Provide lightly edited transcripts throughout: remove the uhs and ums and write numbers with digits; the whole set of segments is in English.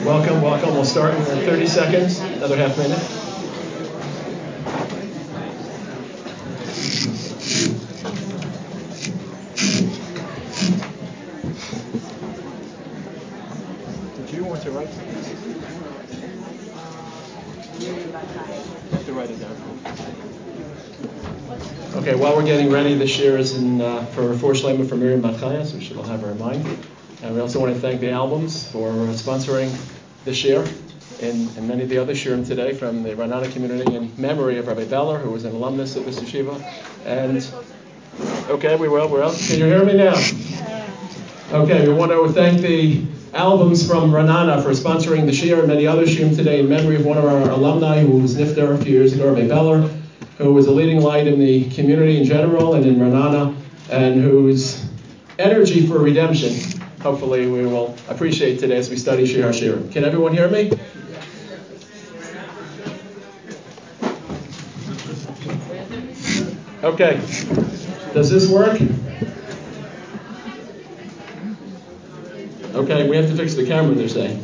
Welcome. We'll start in 30 seconds, another half minute. Did you want to write something? You have to write it down. Okay, while we're getting ready, this year is for Shlema for Miriam Bat Chaya, so we should all have her in mind. And we also want to thank the albums for sponsoring this year and many of the other shiurim today from the Ra'anana community in memory of Rabbi Beller, who was an alumnus of this yeshiva. And okay, we're up. Can you hear me now? Okay, we want to thank the albums from Ra'anana for sponsoring the shiur and many other shiurim today in memory of one of our alumni who was niftar a few years ago, Rabbi Beller, who was a leading light in the community in general and in Ra'anana, and whose energy for redemption, hopefully we will appreciate today as we study Shir HaShirim. Can everyone hear me? Okay. Does this work? Okay, we have to fix the camera, they're saying.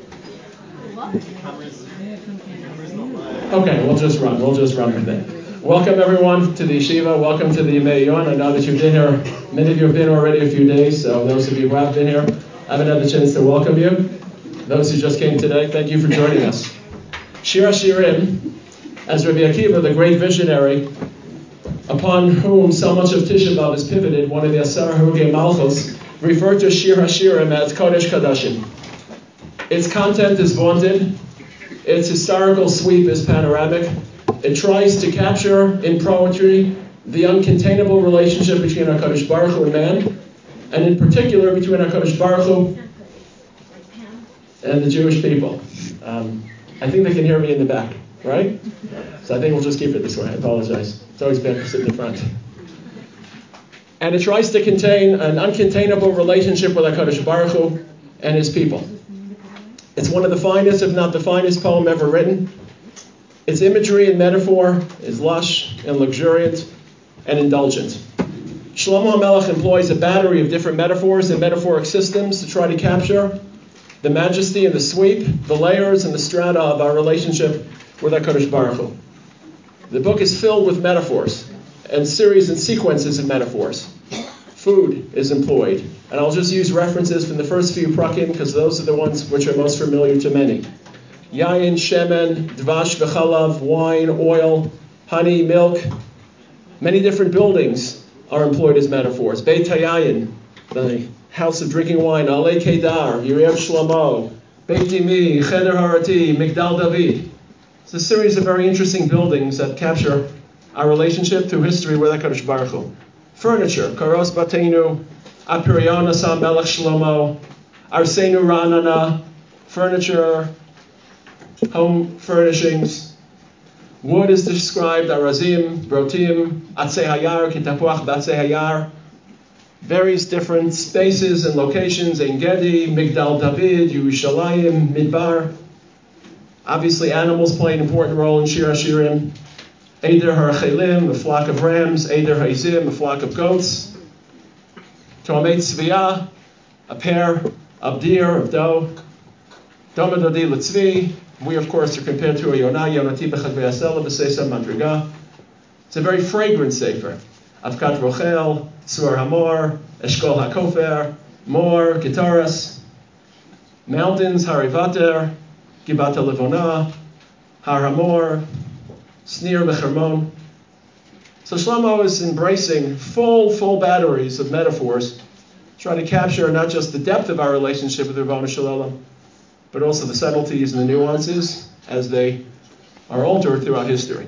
Okay, we'll just run with it. Welcome everyone to the yeshiva. Welcome to the Yemei Yon. I know that you've been here. Many of you have been already a few days. So those of you who have been here, I haven't had the chance to welcome you. Those who just came today, thank you for joining us. Shir HaShirim, as Rabbi Akiva, the great visionary, upon whom so much of Tisha B'Av is pivoted, one of the Asar Hurugei Malchus, referred to Shir HaShirim as Kodesh Kadashim. Its content is vaunted. Its historical sweep is panoramic. It tries to capture in poetry the uncontainable relationship between HaKadosh Baruch Hu and man, and in particular between HaKadosh Baruch Hu and the Jewish people. I think they can hear me in the back, right? So I think we'll just keep it this way. I apologize. It's always bad to sit in the front. And it tries to contain an uncontainable relationship with HaKadosh Baruch Hu and his people. It's one of the finest, if not the finest poem ever written. Its imagery and metaphor is lush and luxuriant and indulgent. Shlomo HaMelech employs a battery of different metaphors and metaphoric systems to try to capture the majesty and the sweep, the layers and the strata of our relationship with HaKadosh Baruch Hu. The book is filled with metaphors and series and sequences of metaphors. Food is employed, and I'll just use references from the first few prakim because those are the ones which are most familiar to many. Yayin, shemen, dvash v'chalav, wine, oil, honey, milk. Many different buildings are employed as metaphors. Beit HaYayin, the house of drinking wine. Alei Kedar, Yireh Shlomo, Beit Imi, Cheder Harati, Migdal David. It's a series of very interesting buildings that capture our relationship through history with HaKadosh Baruch Hu. Furniture, Karos Bateinu, Apirion Asam Melech Shlomo, Arsenu Ra'anana, furniture, home furnishings. Wood is described, Arazim, Brotim, Atzei Hayar, Kitapuach Batzei Hayar. Various different spaces and locations, Ein Gedi, Migdal David, Yerushalayim, Midbar. Obviously animals play an important role in Shir HaShirim. Eider HaRachelim, a flock of rams. Eider HaIzim, a flock of goats. Toamei Tzviah, a pair of deer, of doe. Domadodi L'Tzvi. We, of course, are compared to a Yonah, Yonati B'chadvei Asela, B'Seisa Madriga. It's a very fragrant sefer. Avkat Rochel, Tzur Hamor, Eshkol HaKofer, Mor, Gitaras, mountains, Harivater, Gibata Levona, Har Hamor, Snir B'Chermon. So Shlomo is embracing full batteries of metaphors, trying to capture not just the depth of our relationship with Ribono Shel Olam, but also the subtleties and the nuances as they are altered throughout history.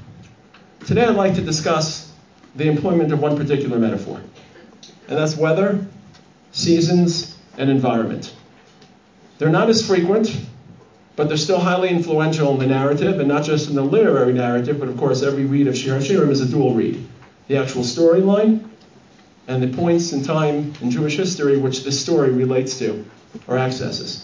Today I'd like to discuss the employment of one particular metaphor, and that's weather, seasons, and environment. They're not as frequent, but they're still highly influential in the narrative, and not just in the literary narrative, but of course every read of Shir HaShirim is a dual read. The actual storyline and the points in time in Jewish history which this story relates to or accesses.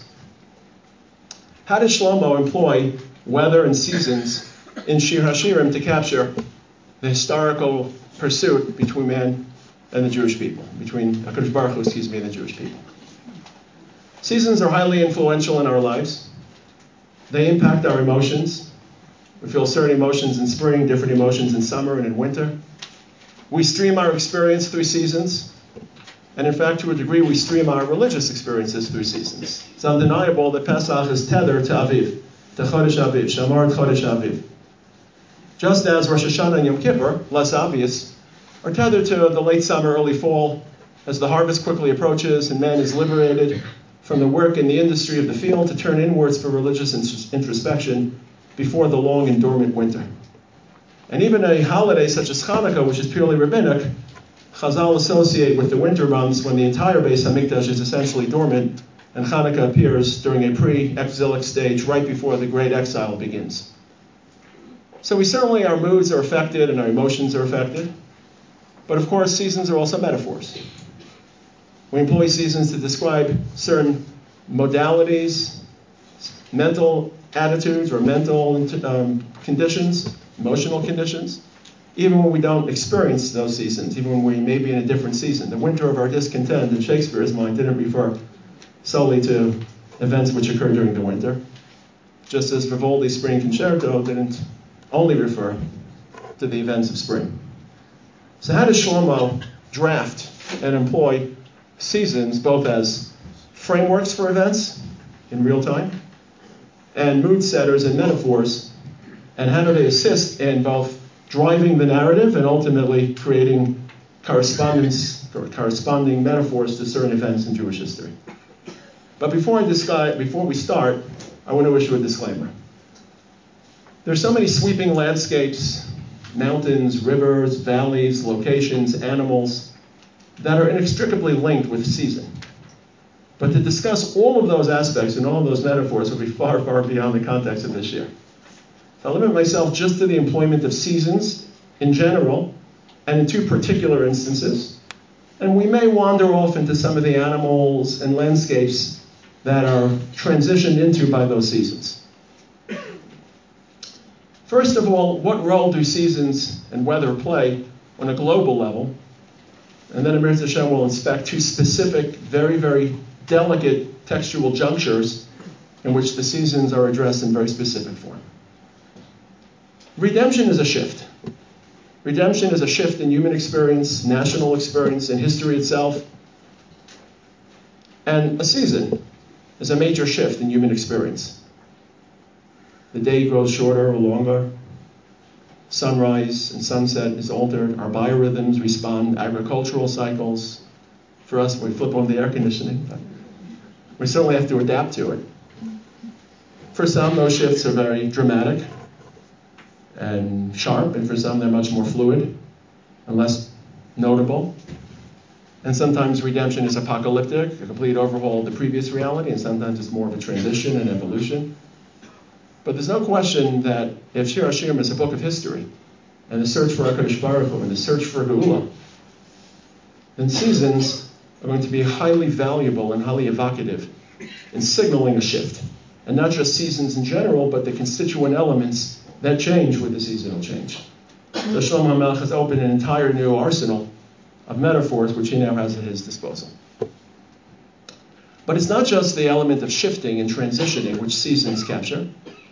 How does Shlomo employ weather and seasons in Shir HaShirim to capture the historical pursuit between man and the Jewish people, between HaKadosh Baruch Hu, and the Jewish people? Seasons are highly influential in our lives. They impact our emotions. We feel certain emotions in spring, different emotions in summer and in winter. We stream our experience through seasons. And in fact, to a degree, we stream our religious experiences through seasons. It's undeniable that Pesach is tethered to Aviv, to Chodesh Aviv, Shamar Chodesh Aviv. Just as Rosh Hashanah and Yom Kippur, less obvious, are tethered to the late summer, early fall, as the harvest quickly approaches and man is liberated from the work in the industry of the field to turn inwards for religious introspection before the long and dormant winter. And even a holiday such as Hanukkah, which is purely rabbinic, Chazal associate with the winter months when the entire Beis HaMikdash is essentially dormant, and Hanukkah appears during a pre-exilic stage right before the great exile begins. So our moods are affected and our emotions are affected. But of course, seasons are also metaphors. We employ seasons to describe certain modalities, mental attitudes or mental conditions, emotional conditions, even when we don't experience those seasons, even when we may be in a different season. The winter of our discontent, in Shakespeare's mind, didn't refer solely to events which occurred during the winter, just as Vivaldi's Spring Concerto didn't only refer to the events of spring. So how does Shlomo draft and employ seasons both as frameworks for events in real time and mood setters and metaphors, and how do they assist in both driving the narrative and ultimately creating corresponding metaphors to certain events in Jewish history? But before we start, I want to issue a disclaimer. There's so many sweeping landscapes, mountains, rivers, valleys, locations, animals, that are inextricably linked with season. But to discuss all of those aspects and all of those metaphors would be far, far beyond the context of this year. So I'll limit myself just to the employment of seasons in general and in two particular instances. And we may wander off into some of the animals and landscapes that are transitioned into by those seasons. First of all, what role do seasons and weather play on a global level? And then Amir Hashem will inspect two specific, very, very delicate textual junctures in which the seasons are addressed in very specific form. Redemption is a shift. Redemption is a shift in human experience, national experience, in history itself. And a season is a major shift in human experience. The day grows shorter or longer. Sunrise and sunset is altered. Our biorhythms respond. Agricultural cycles. For us, we flip on the air conditioning. But we certainly have to adapt to it. For some, those shifts are very dramatic and sharp, and for some, they're much more fluid and less notable. And sometimes redemption is apocalyptic, a complete overhaul of the previous reality, and sometimes it's more of a transition and evolution. But there's no question that if Shir Hashirim is a book of history, and the search for HaKadosh Baruch Hu, and the search for Geula, then seasons are going to be highly valuable and highly evocative in signaling a shift. And not just seasons in general, but the constituent elements that change with the seasonal change. So Shlomo HaMelech has opened an entire new arsenal of metaphors which he now has at his disposal. But it's not just the element of shifting and transitioning which seasons capture.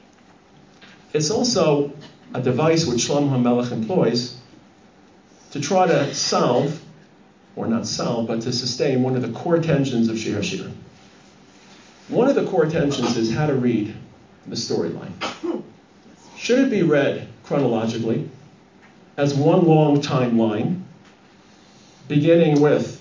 It's also a device which Shlomo HaMelech employs to try to solve, or not solve, but to sustain one of the core tensions of Shir HaShirim. One of the core tensions is how to read the storyline. Should it be read chronologically as one long timeline, beginning with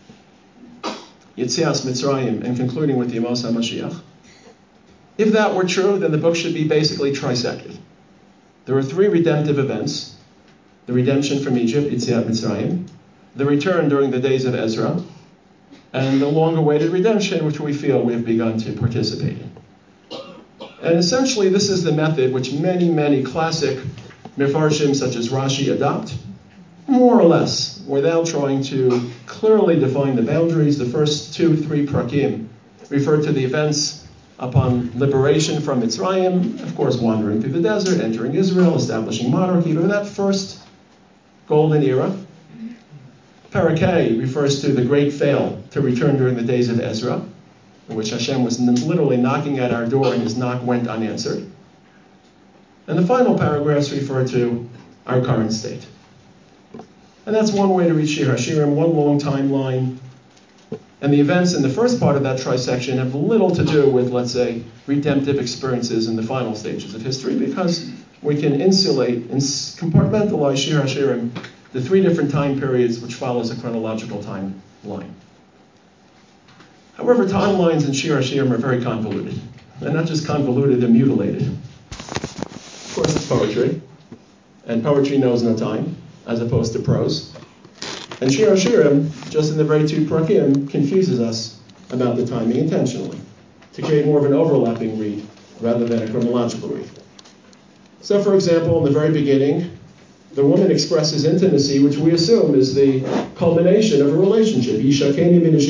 Yetzias Mitzrayim and concluding with the Yemos HaMashiach? If that were true, then the book should be basically trisected. There are three redemptive events: the redemption from Egypt, Yetziat Mitzrayim, the return during the days of Ezra, and the long-awaited redemption, which we feel we have begun to participate in. And essentially, this is the method which many, many classic Mefarshim, such as Rashi, adopt, more or less, without trying to clearly define the boundaries. The first 2-3 prakim refer to the events upon liberation from Mitzrayim, of course, wandering through the desert, entering Israel, establishing monarchy. But that first golden era, Parakeh refers to the great fail to return during the days of Ezra. in which Hashem was literally knocking at our door and his knock went unanswered. And the final paragraphs refer to our current state. And that's one way to read Shir HaShirim, one long timeline. And the events in the first part of that trisection have little to do with, let's say, redemptive experiences in the final stages of history, because we can insulate and compartmentalize Shir HaShirim, the three different time periods which follows a chronological timeline. However, timelines in Shir HaShirim are very convoluted. They're not just convoluted, they're mutilated. Of course, it's poetry, and poetry knows no time, as opposed to prose. And Shir HaShirim, just in the very two prakim, confuses us about the timing intentionally, to create more of an overlapping read, rather than a chronological read. So, for example, in the very beginning, the woman expresses intimacy, which we assume is the culmination of a relationship. These are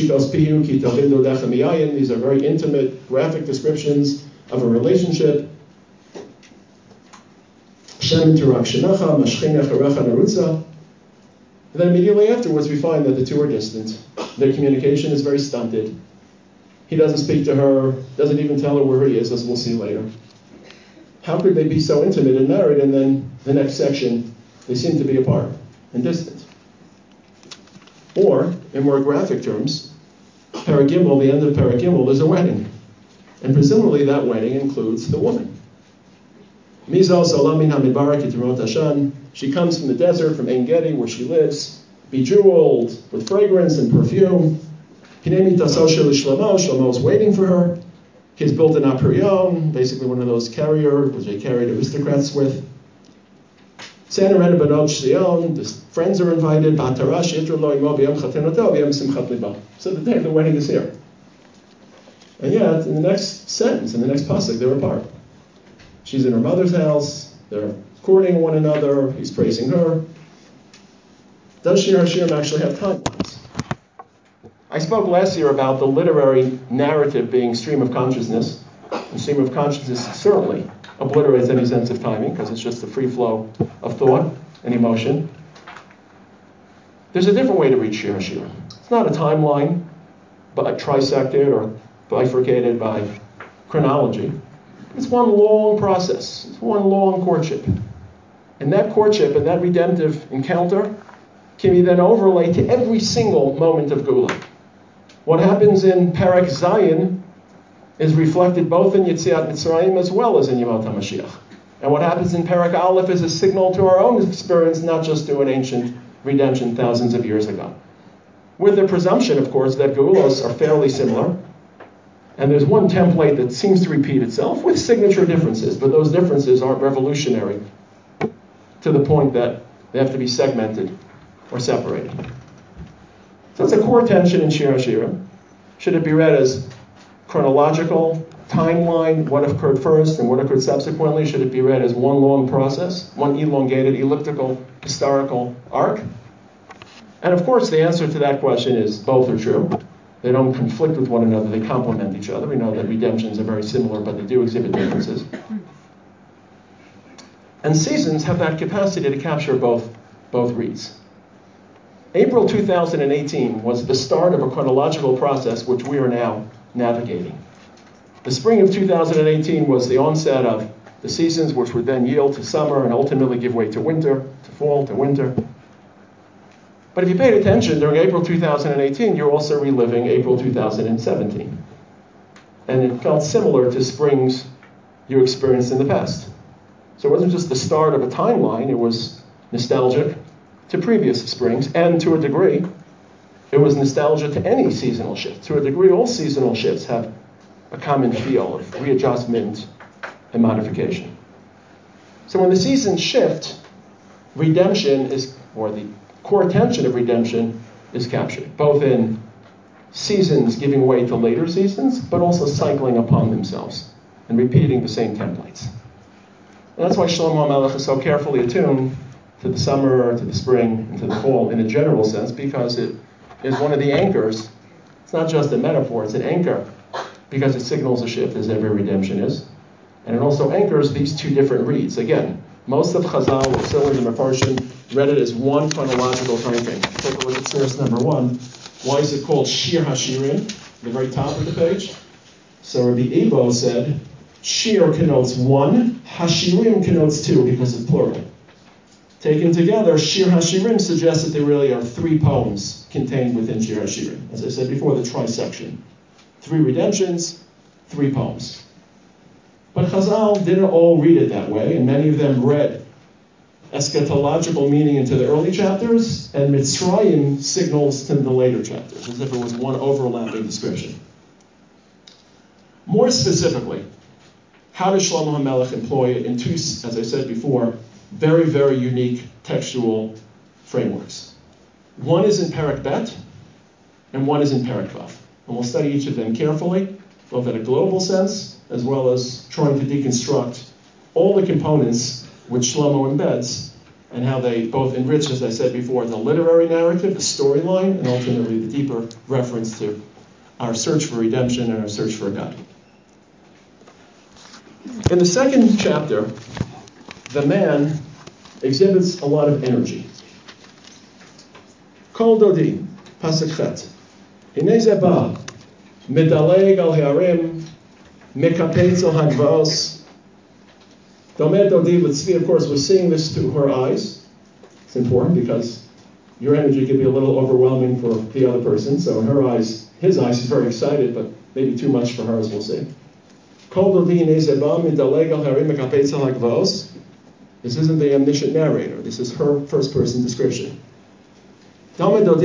very intimate, graphic descriptions of a relationship. And then immediately afterwards, we find that the two are distant. Their communication is very stunted. He doesn't speak to her, doesn't even tell her where he is, as we'll see later. How could they be so intimate and married, and then the next section, they seem to be apart and distant? Or, in more graphic terms, Paragimel, the end of Paragimel, is a wedding. And presumably that wedding includes the woman. She comes from the desert, from En Gedi, where she lives, bejeweled, with fragrance and perfume. Shlomo is waiting for her. He's built an aperion, basically one of those carriers which they carried aristocrats with. The friends are invited. So the day of the wedding is here. And yet, in the next sentence, in the next pasuk, they're apart. She's in her mother's house. They're courting one another. He's praising her. Does Shir HaShirim actually have timelines? I spoke last year about the literary narrative being stream of consciousness. And stream of consciousness certainly obliterates any sense of timing, because it's just a free flow of thought and emotion. There's a different way to read Shir HaShirim. It's not a timeline, but trisected or bifurcated by chronology. It's one long process. It's one long courtship. And that courtship and that redemptive encounter can be then overlaid to every single moment of Geulah. What happens in Perek Zayin is reflected both in Yetziat Mitzrayim as well as in Yemot HaMashiach. And what happens in Perek Aleph is a signal to our own experience, not just to an ancient redemption thousands of years ago. With the presumption, of course, that Geulos are fairly similar, and there's one template that seems to repeat itself with signature differences, but those differences aren't revolutionary to the point that they have to be segmented or separated. So it's a core tension in Shir HaShirim. Should it be read as chronological, timeline, what occurred first and what occurred subsequently? Should it be read as one long process, one elongated, elliptical, historical arc? And of course, the answer to that question is both are true. They don't conflict with one another, they complement each other. We know that redemptions are very similar, but they do exhibit differences. And seasons have that capacity to capture both reads. April 2018 was the start of a chronological process which we are now navigating. The spring of 2018 was the onset of the seasons, which would then yield to summer and ultimately give way to winter, to fall, to winter. But if you paid attention during April 2018, you're also reliving April 2017. And it felt similar to springs you experienced in the past. So it wasn't just the start of a timeline, it was nostalgic to previous springs, and to a degree, it was nostalgia to any seasonal shift. To a degree, all seasonal shifts have a common feel of readjustment and modification. So when the seasons shift, redemption is, or the core tension of redemption is captured, both in seasons giving way to later seasons, but also cycling upon themselves and repeating the same templates. And that's why Shlomo HaMelech is so carefully attuned to the summer, to the spring, and to the fall in a general sense, because it is one of the anchors. It's not just a metaphor, it's an anchor, because it signals a shift, as every redemption is. And it also anchors these two different reads. Again, most of Chazal, or Silas and Mefarshim, read it as one chronological time frame. Take a look at source number 1. Why is it called Shir HaShirim, the very top of the page? So Rabbi Ebo said, shir connotes one, hashirim connotes two because it's plural. Taken together, Shir HaShirim suggests that there really are three poems contained within Shir HaShirim. As I said before, the trisection. 3 redemptions, 3 poems. But Chazal didn't all read it that way, and many of them read eschatological meaning into the early chapters, and Mitzrayim signals to the later chapters, as if it was one overlapping description. More specifically, how does Shlomo HaMelech employ it in 2, as I said before, very, very unique textual frameworks? One is in Perek Bet, and one is in Perek Vav. And we'll study each of them carefully, both in a global sense, as well as trying to deconstruct all the components which Shlomo embeds, and how they both enrich, as I said before, the literary narrative, the storyline, and ultimately the deeper reference to our search for redemption and our search for God. In the second chapter, the man exhibits a lot of energy. Kol Dodi, Pasuk Chet. Hinei ze ba, medaleg al ha'arim, mekapetz al hagvaos. Domed Dodi L'tzvi, of course, was seeing this through her eyes. It's important because your energy can be a little overwhelming for the other person. So in her eyes, his eyes, is very excited, but maybe too much for her, as we'll see. Kol Dodi hinei ze ba, medaleg al ha'arim, mekapetz al hagvaos. This isn't the omniscient narrator. This is her first-person description. A lot of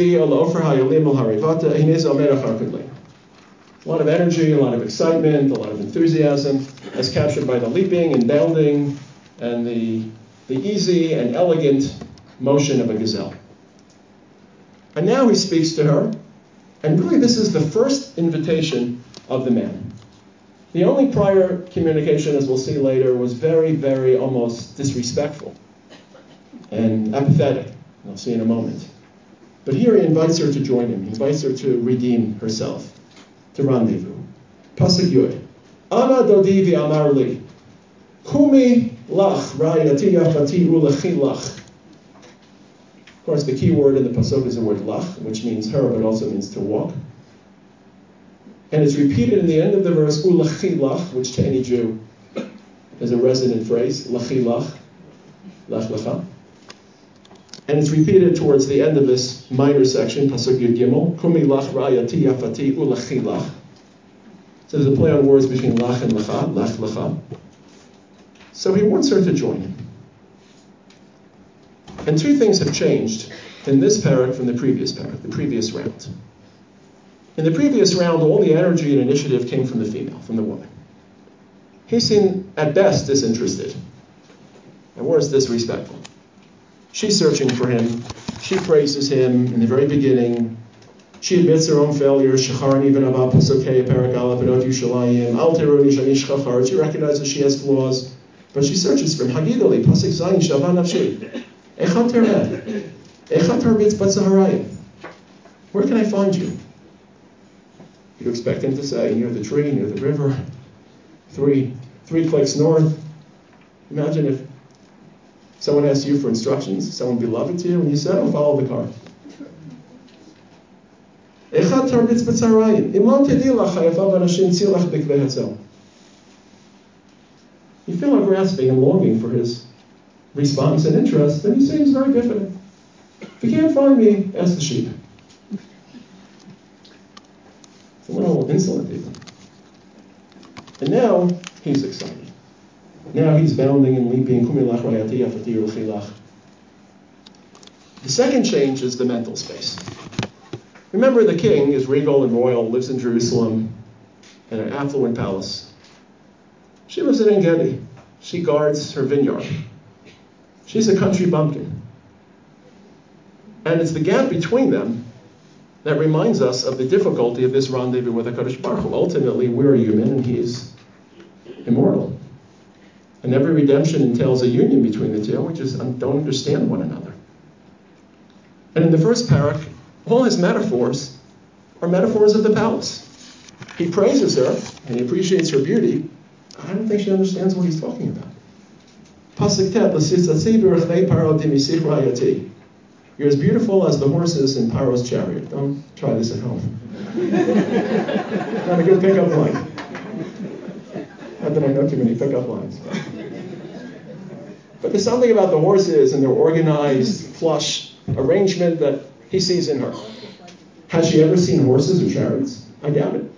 energy, a lot of excitement, a lot of enthusiasm, as captured by the leaping and bounding and the easy and elegant motion of a gazelle. And now he speaks to her, and really this is the first invitation of the man. The only prior communication, as we'll see later, was very, very almost disrespectful and apathetic. We'll see in a moment. But here he invites her to join him. He invites her to redeem herself, to rendezvous. Pasuk Yud. Ana dodi v'amar li. Kumi lach ra'ayati yafati u'lechi lach. Of course, the key word in the pasuk is the word lach, which means her, but also means to walk. And it's repeated in the end of the verse, u'lechi lach, which to any Jew is a resonant phrase, lechi lach, lach lecha. And it's repeated towards the end of this minor section, Pasuk Yud Gimel, Kumi lach ra'ayati yafati u'lechi lach. So there's a play on words between lach and lecha, lach lecha. So he wants her to join him. And 2 things have changed in this parak from the previous round. In the previous round, all the energy and initiative came from the female, from the woman. He seemed, at best, disinterested. At worst, disrespectful. She's searching for him. She praises him in the very beginning. She admits her own failures. She recognizes she has flaws, but she searches for him. Hagidoli, pasuk zayin, shava nafshi. Echat tereh. Echat harbitz batzaharayin. Where can I find you? You expect him to say, near the tree, near the river, three clicks north. Imagine if someone asked you for instructions, someone beloved to you, and you said, oh, follow the car. You feel a grasping and longing for his response and interest, and he seems very diffident. If you can't find me, ask the sheep. It's a little insolent even. And now he's excited. Now he's bounding and leaping. The second change is the mental space. Remember, the king is regal and royal, lives in Jerusalem in an affluent palace. She lives in En-Gedi. She guards her vineyard. She's a country bumpkin. And it's the gap between them that reminds us of the difficulty of this rendezvous with HaKadosh Baruch Hu. Ultimately, we're human and he is immortal. And every redemption entails a union between the two. We just don't understand one another. And in the first parak, all his metaphors are metaphors of the palace. He praises her and he appreciates her beauty. I don't think she understands what he's talking about. Pasuk Tet, you're as beautiful as the horses in Paro's chariot. Don't try this at home. Not a good pickup line. Not that I know too many pickup lines. But there's something about the horses and their organized, flush arrangement that he sees in her. Has she ever seen horses or chariots? I doubt it.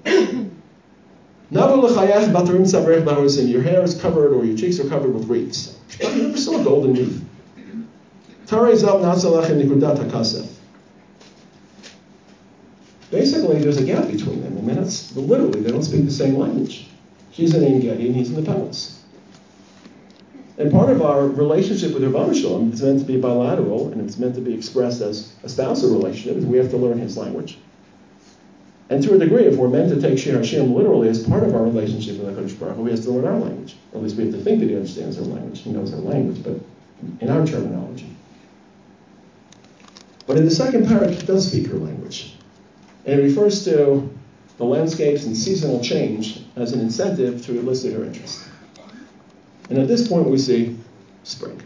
Your hair is covered or your cheeks are covered with wreaths. I never saw a golden wreath. Basically, there's a gap between them. I mean, that's literally, they don't speak the same language. She's in Ein Gedi and he's in the palace. And part of our relationship with Rebbeinu Shalom, it's meant to be bilateral and it's meant to be expressed as a spousal relationship, is we have to learn his language. And to a degree, if we're meant to take Shir Hashem literally as part of our relationship with HaKadosh Baruch Hu, we have to learn our language. Or at least we have to think that he understands our language. He knows our language, but in our terminology. But in the second parak, he does speak her language. And it refers to the landscapes and seasonal change as an incentive to elicit her interest. And at this point we see spring.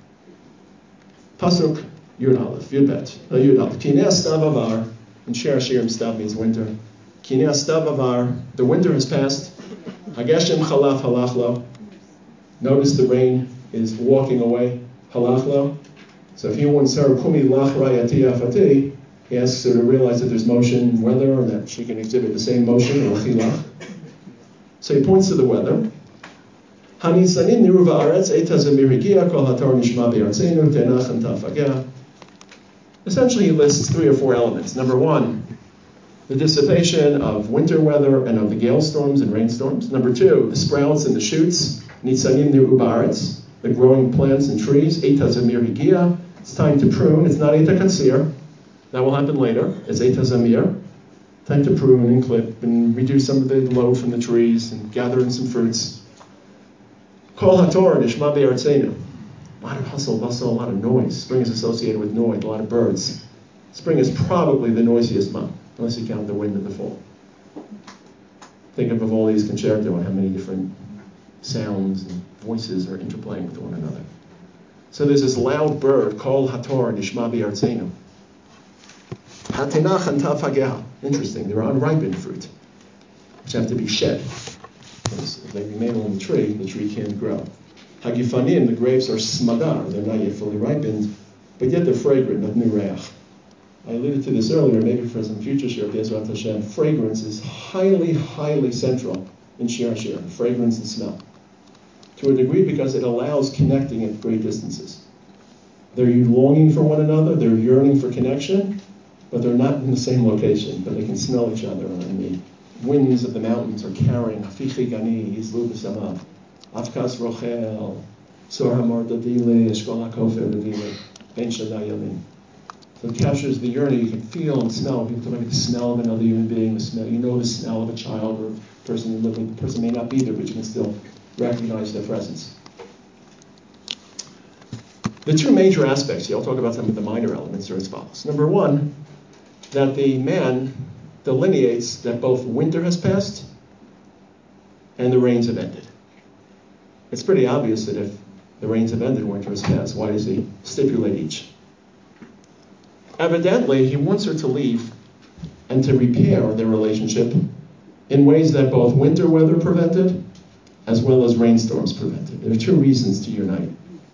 Pasuk Yud Aleph, Yud Bet, Yud Aleph. Kinei Stav Avar, in Shir Hashirim, Stav means winter. Kinei Stav Avar, the winter has passed. Hageshem Chalaf Halach Lo. Notice the rain is walking away. Halach Lo. So if he wants her, Kumi Lach Rayati Afati, he asks her to realize that there's motion in weather and that she can exhibit the same motion, or Chilach. So he points to the weather. Hanisanim niru va'aretz eita zamir higia kol hator nishma be'artzenu tenach and tafageh. Essentially, he lists 3 or 4 elements. Number 1, the dissipation of winter weather and of the gale storms and rainstorms. Number 2, the sprouts and the shoots. Nisanim niru va'aretz, the growing plants and trees. Eita zamir higia. It's time to prune. It's not eita katsir. That will happen later. It's eita zamir. Time to prune and clip and reduce some of the load from the trees and gather in some fruits. Kol hator nishma be'artzenu. A lot of hustle, bustle, a lot of noise. Spring is associated with noise, a lot of birds. Spring is probably the noisiest month, unless you count the wind of the fall. Think of Vivaldi's concerto and how many different sounds and voices are interplaying with one another. So there's this loud bird, Kol hator nishma be'artzenu. Hatenach and tafageh. Interesting, they're unripened fruit, which have to be shed. If they remain on the tree can't grow. Hagifanim, the grapes are smadar, they're not yet fully ripened, but yet they're fragrant, not nureach. I alluded to this earlier, maybe for some future Shir B'Ezrat Hashem. Fragrance is highly, highly central in Shir Hashirim, fragrance and smell. To a degree because it allows connecting at great distances. They're longing for one another, they're yearning for connection, but they're not in the same location, but they can smell each other, and the winds of the mountains are carrying Hafichi Gani, Yizlu B'Samav, Afkas Rochel, Sor Hamar Dadile, Eshkol HaKofer Dadile, Ben Shaddai Yamin. So it captures the yearning. You can feel and smell. People talk about the smell of another human being, the smell. You know the smell of a child or a person you live with. The person may not be there, but you can still recognize their presence. The 2 major aspects here, I'll talk about some of the minor elements, are as follows. Number 1, that the man delineates that both winter has passed and the rains have ended. It's pretty obvious that if the rains have ended, winter has passed. Why does he stipulate each? Evidently, he wants her to leave and to repair their relationship in ways that both winter weather prevented as well as rainstorms prevented. There are 2 reasons to unite.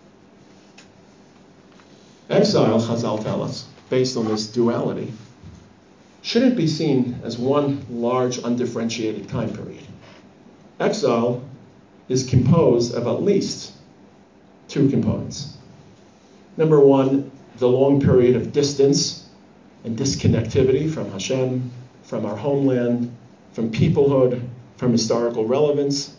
Exile, Chazal tell us, based on this duality, shouldn't be seen as one large, undifferentiated time period. Exile is composed of at least 2 components. Number 1, the long period of distance and disconnectivity from Hashem, from our homeland, from peoplehood, from historical relevance.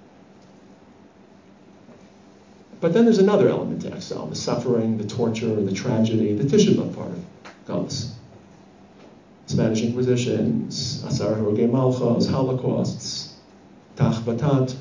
But then there's another element to exile, the suffering, the torture, the tragedy, the Tisha B'Av part of Galus. Spanish Inquisitions, Asar Harugei Malchus, Holocausts, Tach Batat.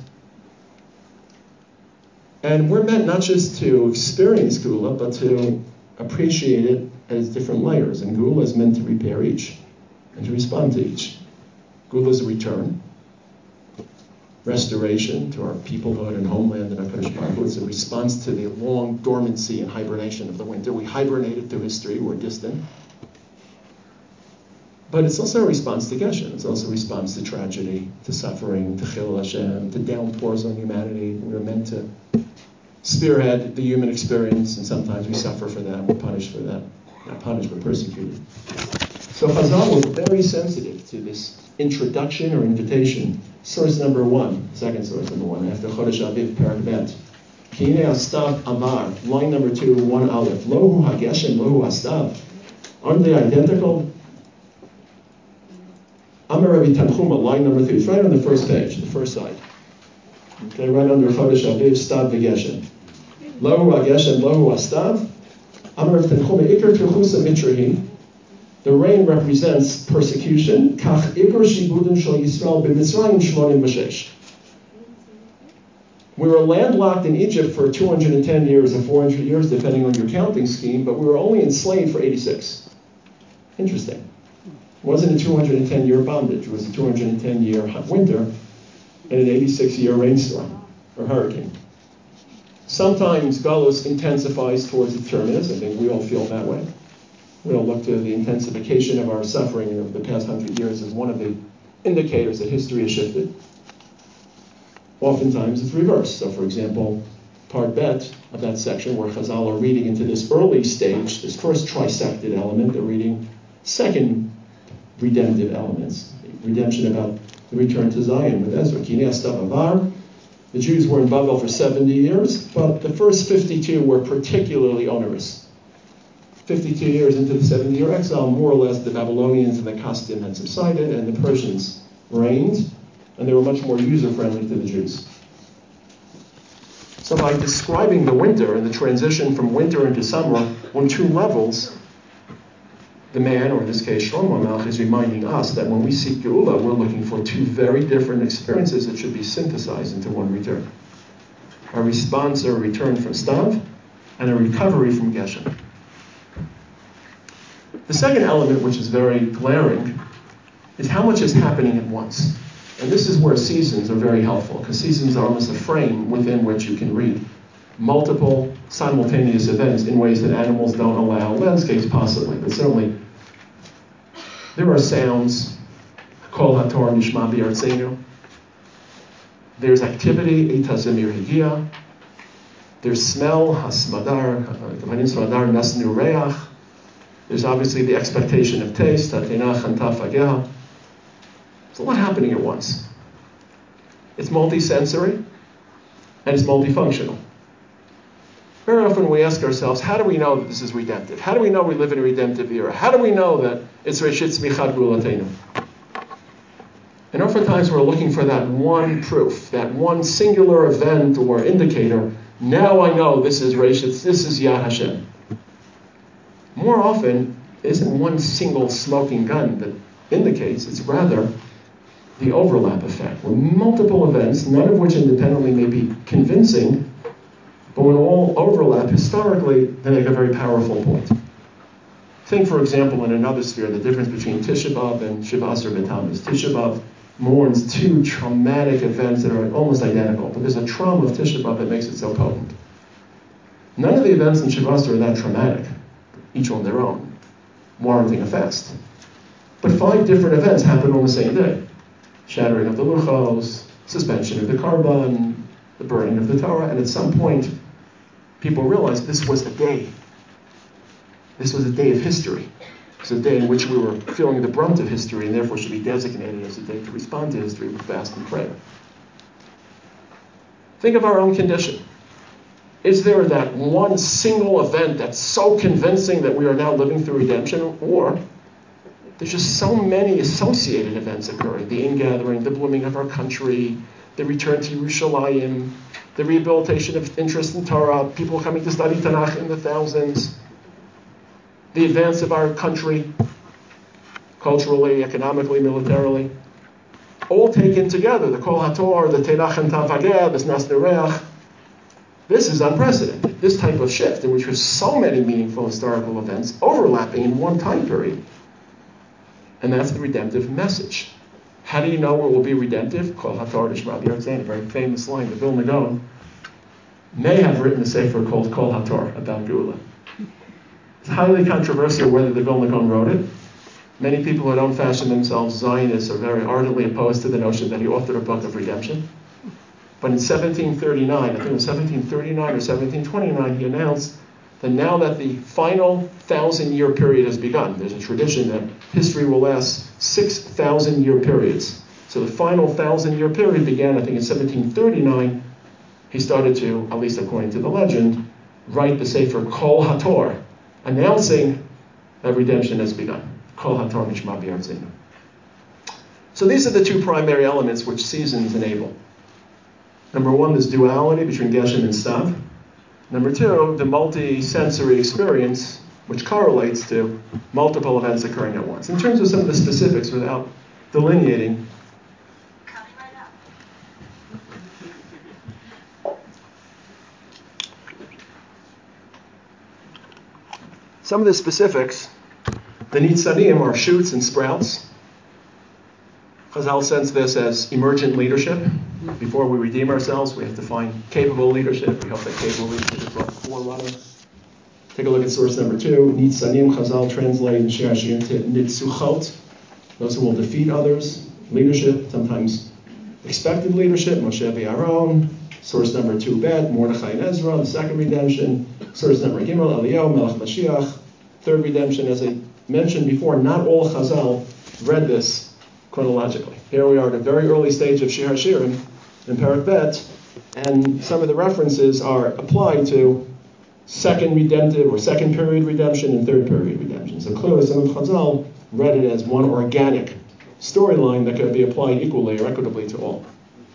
And we're meant not just to experience Gula, but to appreciate it as different layers. And Gula is meant to repair each and to respond to each. Gula is a return, restoration to our peoplehood and homeland and HaKadosh Baruch Hu. It's a response to the long dormancy and hibernation of the winter. We hibernated through history, we're distant. But it's also a response to Geshem. It's also a response to tragedy, to suffering, to Chilul Hashem, to downpours on humanity. We're meant to spearhead the human experience, and sometimes we suffer for that. We're punished for that. Not punished, but persecuted. So Chazal was very sensitive to this introduction or invitation. Source number one, second source number one, after Chodesh Aviv, Parak Bet. Kinei Astav Avar, line number 2, 1 Aleph. Lohu HaGeshem, Lohu Astav. Aren't they identical? Amar Rabbi Tanchuma, line number 3. It's right on the first page, the first side. Okay, right under Chodesh Aviv, Stav V'Geshem. Lohu HaGeshem, Lohu Astav. Amar Rabbi Tanchuma, Iker Tuchusa Mitrahi. The rain represents persecution. Kach Iker Shibudim Shal Yisrael B'Mitzrayim Shmonim V'Shesh. We were landlocked in Egypt for 210 years or 400 years, depending on your counting scheme, but we were only enslaved for 86. Interesting. It wasn't a 210-year bondage. It was a 210-year winter and an 86-year rainstorm or hurricane. Sometimes Galus intensifies towards its terminus. I think we all feel that way. We all look to the intensification of our suffering of the past 100 years as one of the indicators that history has shifted. Oftentimes it's reversed. So, for example, part Bet of that section where Chazal are reading into this early stage, this first trisected element, they're reading second redemptive elements. Redemption about the return to Zion with Ezra. Kinei Astav Avar. The Jews were in Babel for 70 years, but the first 52 were particularly onerous. 52 years into the 70-year exile, more or less the Babylonians and the Kasdim had subsided, and the Persians reigned, and they were much more user-friendly to the Jews. So by describing the winter and the transition from winter into summer on two levels, the man, or in this case Shlomo Melech, is reminding us that when we seek Geula, we're looking for two very different experiences that should be synthesized into one return. A response or a return from Stav, and a recovery from Geshem. The second element, which is very glaring, is how much is happening at once. And this is where seasons are very helpful, because seasons are almost a frame within which you can read multiple simultaneous events in ways that animals don't allow, landscapes possibly, but certainly there are sounds, Kol HaTorah Nishma B'Artzeinu. There's activity, Eita Zemir Higia. There's smell, Hasmadar, Kavanim Smadar Nasnu Reach. There's obviously the expectation of taste, Tatenach Hantaf Ageha. There's a lot happening at once. It's multisensory, and it's multifunctional. Very often we ask ourselves, how do we know that this is redemptive? How do we know we live in a redemptive era? How do we know that it's Reshit Tzmichad Geulateinu? And oftentimes we're looking for that one proof, that one singular event or indicator. Now I know this is Reshit, this is Yah Hashem. More often, it isn't one single smoking gun that indicates, it's rather the overlap effect, where multiple events, none of which independently may be convincing, but when all overlap historically, they make a very powerful point. Think, for example, in another sphere, the difference between Tisha B'Av and Shiva Asar B'Tammuz. Tisha B'Av mourns two traumatic events that are almost identical, but there's a trauma of Tisha B'Av that makes it so potent. None of the events in Shiva Asar are that traumatic, each on their own, warranting a fast. But 5 different events happen on the same day. Shattering of the luchos, suspension of the Karban, the burning of the Torah, and at some point, people realized this was a day. This was a day of history. It was a day in which we were feeling the brunt of history and therefore should be designated as a day to respond to history with fast and prayer. Think of our own condition. Is there that one single event that's so convincing that we are now living through redemption? Or there's just so many associated events occurring. The ingathering, the blooming of our country, the return to Yerushalayim, the rehabilitation of interest in Torah, people coming to study Tanakh in the thousands, the advance of our country, culturally, economically, militarily, all taken together. The Kol HaTorah, the Teirach and Tavageh, this Nas Nereach. This is unprecedented. This type of shift in which there's so many meaningful historical events overlapping in one time period. And that's the redemptive message. How do you know it will be redemptive? Kol HaTorah Nishma B'Artzeinu, a very famous line that Vilna Gaon may have written a sefer called Kol HaTorah about Geula. It's highly controversial whether the Vilna Gaon wrote it. Many people who don't fashion themselves Zionists are very ardently opposed to the notion that he authored a book of redemption. But in 1739, I think it was 1739 or 1729, he announced that now that the final 1,000-year period has begun, there's a tradition that history will last 6,000-year periods. So the final 1,000-year period began, I think, in 1739. He started to, at least according to the legend, write the Sefer Kol HaTor, announcing that redemption has begun. Kol HaTor Mishma B'Artzenu. So these are the two primary elements which seasons enable. Number one, this duality between Geshem and Stav. Number two, the multi-sensory experience, which correlates to multiple events occurring at once. In terms of some of the specifics, without delineating, some of the specifics, the Nitzanim are shoots and sprouts. Chazal sense this as emergent leadership. Before we redeem ourselves, we have to find capable leadership. We hope that capable leadership is our forerunner. Take a look at source number 2. Nitzanim, Chazal translate in Shir Hashir into Nitzuchot, those who will defeat others. Leadership, sometimes expected leadership, Moshe v'Aaron. Source number 2, Bet, Mordechai and Ezra, the second redemption. Source number Gimel, Eliyahu, Melech Mashiach, third redemption. As I mentioned before, not all Chazal read this chronologically. Here we are at a very early stage of Shir Hashirim in Perek Bet, and some of the references are applied to second redemptive or second period redemption and third period redemption. So clearly some of Chazal read it as one organic storyline that could be applied equally or equitably to all.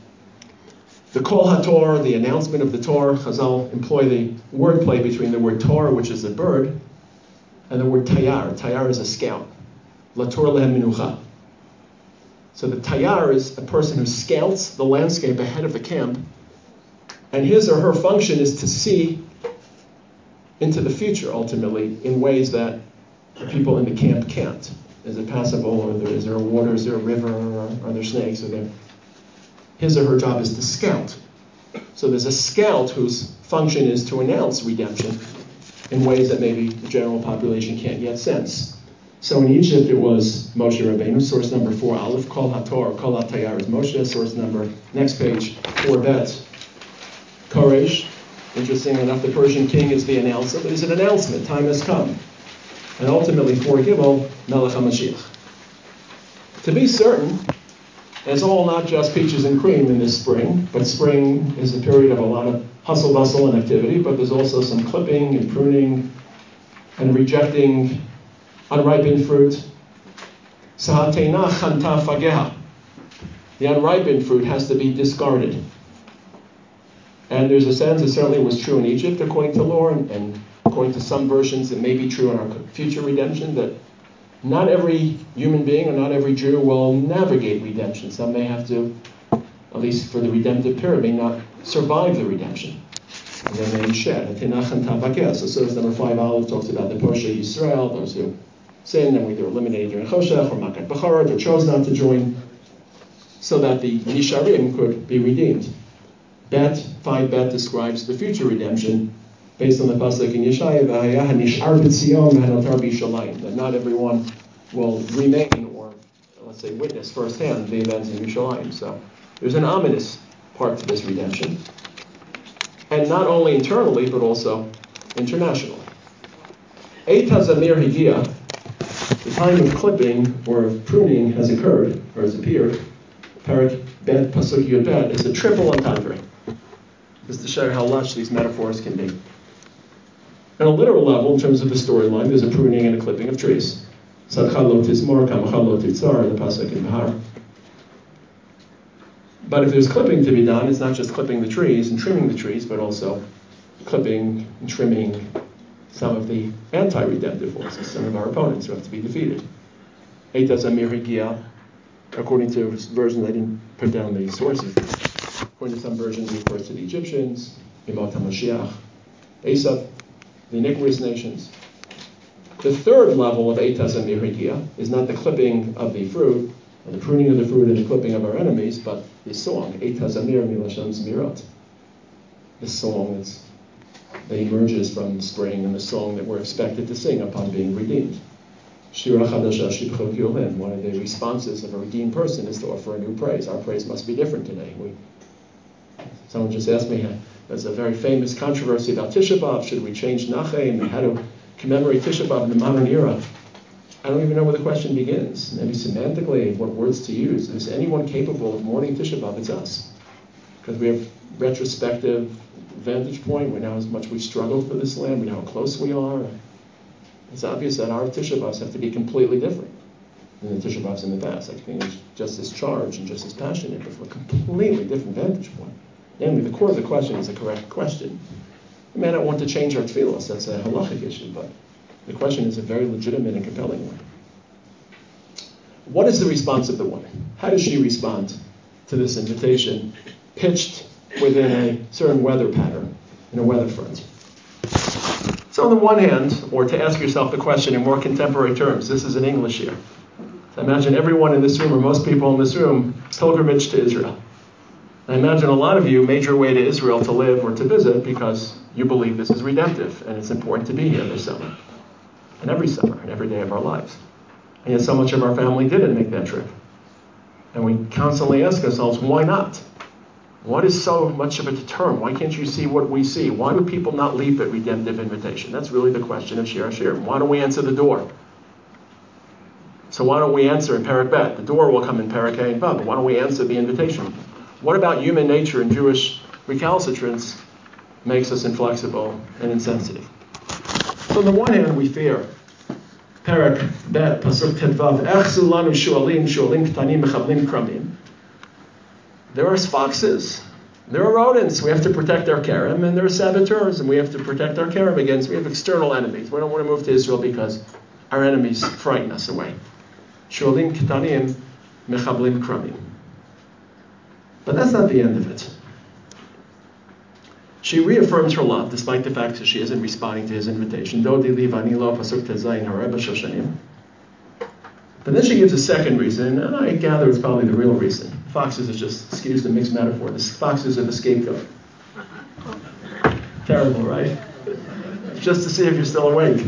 The Kol HaTor, the announcement of the Torah, Chazal employ the wordplay between the word Tor, which is a bird, and the word Tayar. Tayar is a scout. Lator lehem minucha. So the Tayar is a person who scouts the landscape ahead of the camp, and his or her function is to see into the future, ultimately, in ways that the people in the camp can't. Is it passable, or is there water, is there a river, or are there snakes? His or her job is to scout. So there's a scout whose function is to announce redemption in ways that maybe the general population can't yet sense. So in Egypt it was Moshe Rabbeinu, source number 4, Aleph, Kol HaTor, Kol HaTayar is Moshe, source number, next page, 4 Bet, Koresh. Interestingly enough, the Persian king is the announcer, but it's an announcement, time has come. And ultimately, 4 Gimel, Melech HaMashiach. To be certain, it's all not just peaches and cream in this spring, but spring is a period of a lot of hustle, bustle, and activity, but there's also some clipping and pruning and rejecting unripened fruit. Sahatena chanta fageha. The unripened fruit has to be discarded. And there's a sense, it certainly was true in Egypt according to lore, and according to some versions it may be true in our future redemption, that not every human being or not every Jew will navigate redemption. Some may have to, at least for the redemptive period, may not survive the redemption. And then they shed. So source number 5 Aleph talks about the Porsche Yisrael, those who sinned and were either eliminated during Choshech or Makat Becharat, or chose not to join, so that the Nisharim could be redeemed. 5 Bet describes the future redemption based on the pasuk in Yeshaya, that not everyone will remain or, let's say, witness firsthand the events in Yerushalayim. So there's an ominous part to this redemption. And not only internally, but also internationally. Eit HaZamir Higia, the time of clipping or of pruning has occurred, or has appeared. Perek Bet Pasuk Yud Bet is a triple entendre. Just to show how lush these metaphors can be. On a literal level, in terms of the storyline, there's a pruning and a clipping of trees. Sadcha lo tizmor, kamacha lo titzar, the pasuk in Bahar. But if there's clipping to be done, it's not just clipping the trees and trimming the trees, but also clipping and trimming some of the anti-redemptive forces, some of our opponents who have to be defeated. Eit HaZamir Higia, according to versions, I didn't put down the sources. According to some versions, it refers to the Egyptians, Yemot HaMashiach, Esav, the iniquitous nations. The third level of Eit HaZamir Higia is not the clipping of the fruit, or the pruning of the fruit and the clipping of our enemies, but the song, Eit HaZamir Milashon Zmirot. The song that emerges from spring and the song that we're expected to sing upon being redeemed. Shira Chadasha Shibchok Yolim. One of the responses of a redeemed person is to offer a new praise. Our praise must be different today. Someone just asked me, there's a very famous controversy about Tisha B'Av. Should we change Nachem and how to commemorate Tisha B'Av in the modern era? I don't even know where the question begins. Maybe semantically, what words to use. Is anyone capable of mourning Tisha B'Av? It's us. Because we have retrospective vantage point. We know how much we struggled for this land. We know how close we are. It's obvious that our Tisha B'Avs have to be completely different than the Tisha B'Avs in the past. I think it's just as charged and just as passionate, but from a completely different vantage point. Namely, the core of the question is a correct question. We may not want to change our tefillos. That's a halachic issue, but the question is a very legitimate and compelling one. What is the response of the woman? How does she respond to this invitation pitched within a certain weather pattern, in a weather front? So on the one hand, or to ask yourself the question in more contemporary terms, this is in English here. So imagine everyone in this room, or most people in this room, pilgrimage to Israel. I imagine a lot of you made your way to Israel to live or to visit because you believe this is redemptive and it's important to be here this summer, and every summer, and every day of our lives. And yet so much of our family didn't make that trip. And we constantly ask ourselves, why not? What is so much of a deterrent? Why can't you see what we see? Why do people not leap at redemptive invitation? That's really the question of Shir HaShirim. Why don't we answer the door? So why don't we answer in Perek Bet? The door will come in Perek Hey and Vav, but why don't we answer the invitation? What about human nature and Jewish recalcitrance makes us inflexible and insensitive? So on the one hand, we fear. Perek Bet, Pasuk Tedvav, Echzu lanu shualim ktanim mechavlim kramim. There are foxes. There are rodents. We have to protect our kerem, and there are saboteurs, and we have to protect our kerem against. We have external enemies. We don't want to move to Israel because our enemies frighten us away. Shualim ktanim mechablim kramim. But that's not the end of it. She reaffirms her love, despite the fact that she isn't responding to his invitation. Dodi li vani lo pasuk tezayin harei b'shoshanim. But then she gives a second reason, and I gather it's probably the real reason. Foxes is just, excuse the mixed metaphor, the foxes are the scapegoat. Terrible, right? Just to see if you're still awake.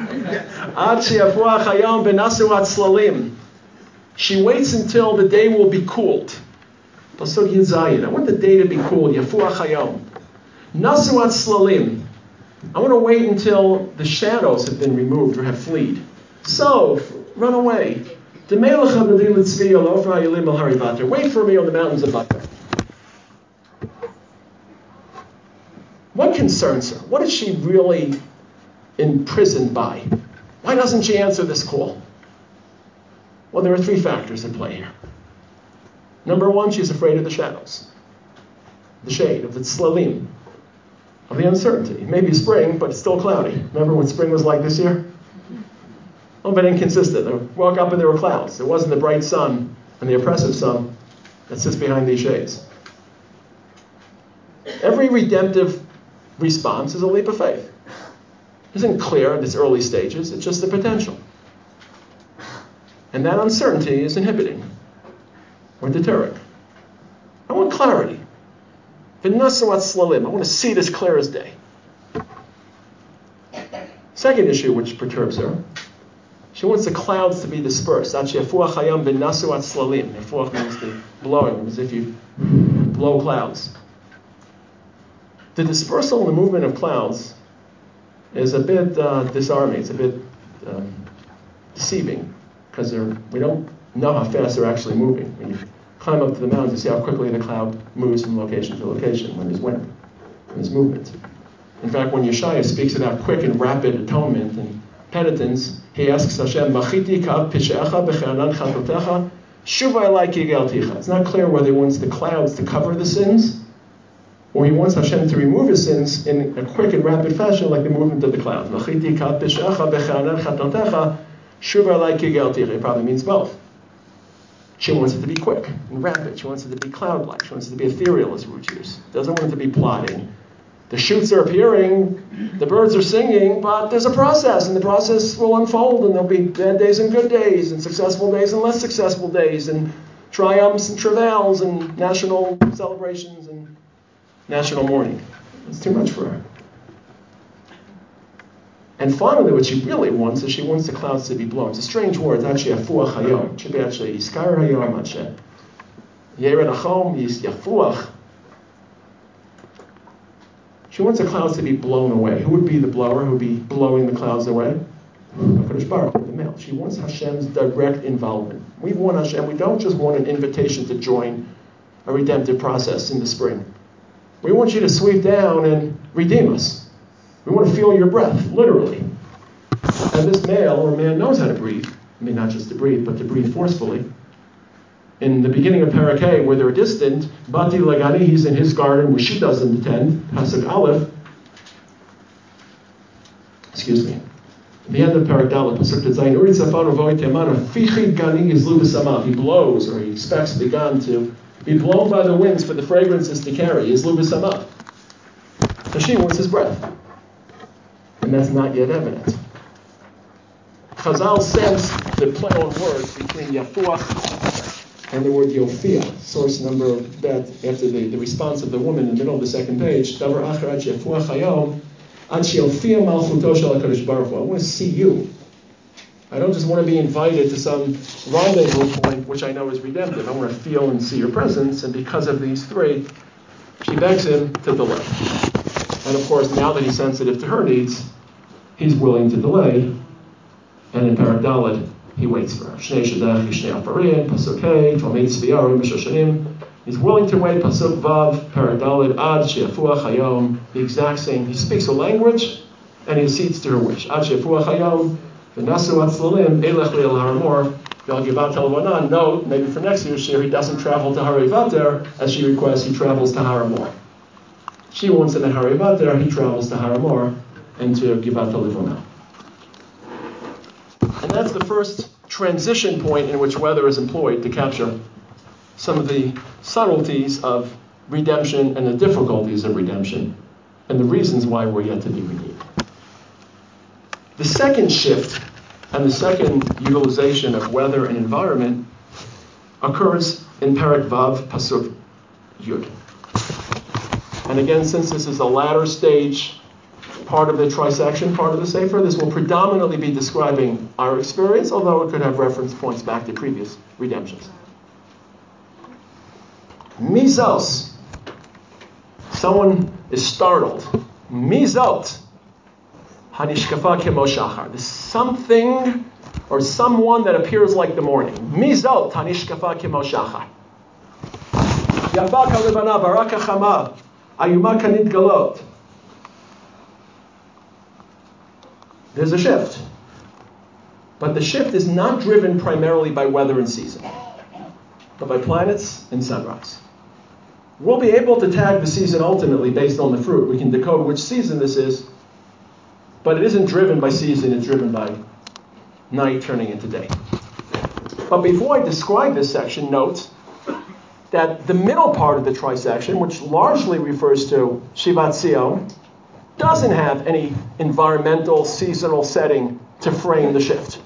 She waits until the day will be cooled. Pasuk Yud. I want the day to be cooled. Yafuach hayom. Nasuat slalim. I want to wait until the shadows have been removed or have fled. So, run away. Wait for me on the mountains of Batar. What concerns her? What is she really imprisoned by? Why doesn't she answer this call? Well, there are three factors at play here. Number one, she's afraid of the shadows. The shade, of the slalim, of the uncertainty. It may be spring, but it's still cloudy. Remember what spring was like this year? A little bit inconsistent. I woke up and there were clouds. It wasn't the bright sun and the oppressive sun that sits behind these shades. Every redemptive response is a leap of faith. It isn't clear at its early stages. It's just the potential. And that uncertainty is inhibiting or deterring. I want clarity. I want to see this clear as day. Second issue which perturbs her, she wants the clouds to be dispersed. Yafuach hayam b'nasuat slalim. Yafuach means the blowing, as if you blow clouds. The dispersal and the movement of clouds is a bit disarming. It's a bit deceiving because we don't know how fast they're actually moving. When you climb up to the mountains, you see how quickly the cloud moves from location to location when there's wind, when there's movement. In fact, when Yeshaya speaks about quick and rapid atonement and penitence, he asks Hashem, Machiti ka'av pishecha b'che'anan chatotecha shuva elai kigelticha. It's not clear whether he wants the clouds to cover the sins, or he wants Hashem to remove his sins in a quick and rapid fashion, like the movement of the clouds. Machiti ka'av pishecha b'che'anan chatotecha shuva elai kigelticha. It probably means both. She wants it to be quick and rapid. She wants it to be cloud-like. She wants it to be ethereal, as root use. Doesn't want it to be plodding. The shoots are appearing, the birds are singing, but there's a process, and the process will unfold, and there'll be bad days and good days, and successful days and less successful days, and triumphs and travails, and national celebrations and national mourning. It's too much for her. And finally, what she really wants is she wants the clouds to be blown. It's a strange word. It's actually yafuach hayom. It should be actually yiskar hayom anshe. Yered achom is yafuach. She wants the clouds to be blown away. Who would be the blower? Who would be blowing the clouds away? HaKadosh Baruch Hu, the male. She wants Hashem's direct involvement. We want Hashem. We don't just want an invitation to join a redemptive process in the spring. We want you to sweep down and redeem us. We want to feel your breath, literally. And this male or man knows how to breathe. I mean, not just to breathe, but to breathe forcefully. In the beginning of Parak where they're distant, Bati Lagani, he's in his garden where she doesn't attend, Pasuk Aleph. Excuse me. At the end of Parak Dalet, Pasuk Tetzayin, Uri Tzafan Uvoi Temana, Fichid Gani Yizlu B'Samav. He blows, or he expects the gan to be blown by the winds for the fragrances to carry, Yizlu B'Samav. So she wants his breath. And that's not yet evident. Chazal sense the play on words between Yafuach and the word Yofia, source number of that after the response of the woman in the middle of the second page. Davar achar ad sheyafuach hayom, ad sheyofia malchuto shel HaKadosh Baruch Hu. I want to see you. I don't just want to be invited to some rendezvous point, which I know is redemptive. I want to feel and see your presence, and because of these three, she begs him to delay. And of course, now that he's sensitive to her needs, he's willing to delay. And in Parak Dalet, he waits for her. Shnei Shadach, Shnei Afarim, Pasuk Hey, Talmid Tzviyarim, Mishoshanim. He's willing to wait, Pasuk Vav, Parak Dalet, Ad Sheyafuach Hayom, the exact same. He speaks a language, and he accedes to her wish. Ad Sheyafuach Hayom, V'nasu Atzlalim, Elech Le'el Haramor, Vel Givat Elvanan. Note, maybe for next year's year, he doesn't travel to Harivater, as she requests, he travels to Haramor. She wants him at Harivater, he travels to Haramor, and to Givat Elvanan. And that's the first transition point in which weather is employed to capture some of the subtleties of redemption and the difficulties of redemption and the reasons why we're yet to be redeemed. The second shift and the second utilization of weather and environment occurs in Parak Vav, Pasuk Yud. And again, since this is a latter stage part of the trisection, part of the Sefer, this will predominantly be describing our experience, although it could have reference points back to previous redemptions. Mizos. Someone is startled. Mizot. Hanishkafa kemo shachar. There's something or someone that appears like the morning. Mizot. Hanishkafa kemo shachar. Yafa kalibana baraka chama. Ayuma kanit galot. There's a shift. But the shift is not driven primarily by weather and season, but by planets and sunrise. We'll be able to tag the season ultimately based on the fruit. We can decode which season this is, but it isn't driven by season, it's driven by night turning into day. But before I describe this section, note that the middle part of the trisection, which largely refers to Shivat Zion, doesn't have any environmental, seasonal setting to frame the shift.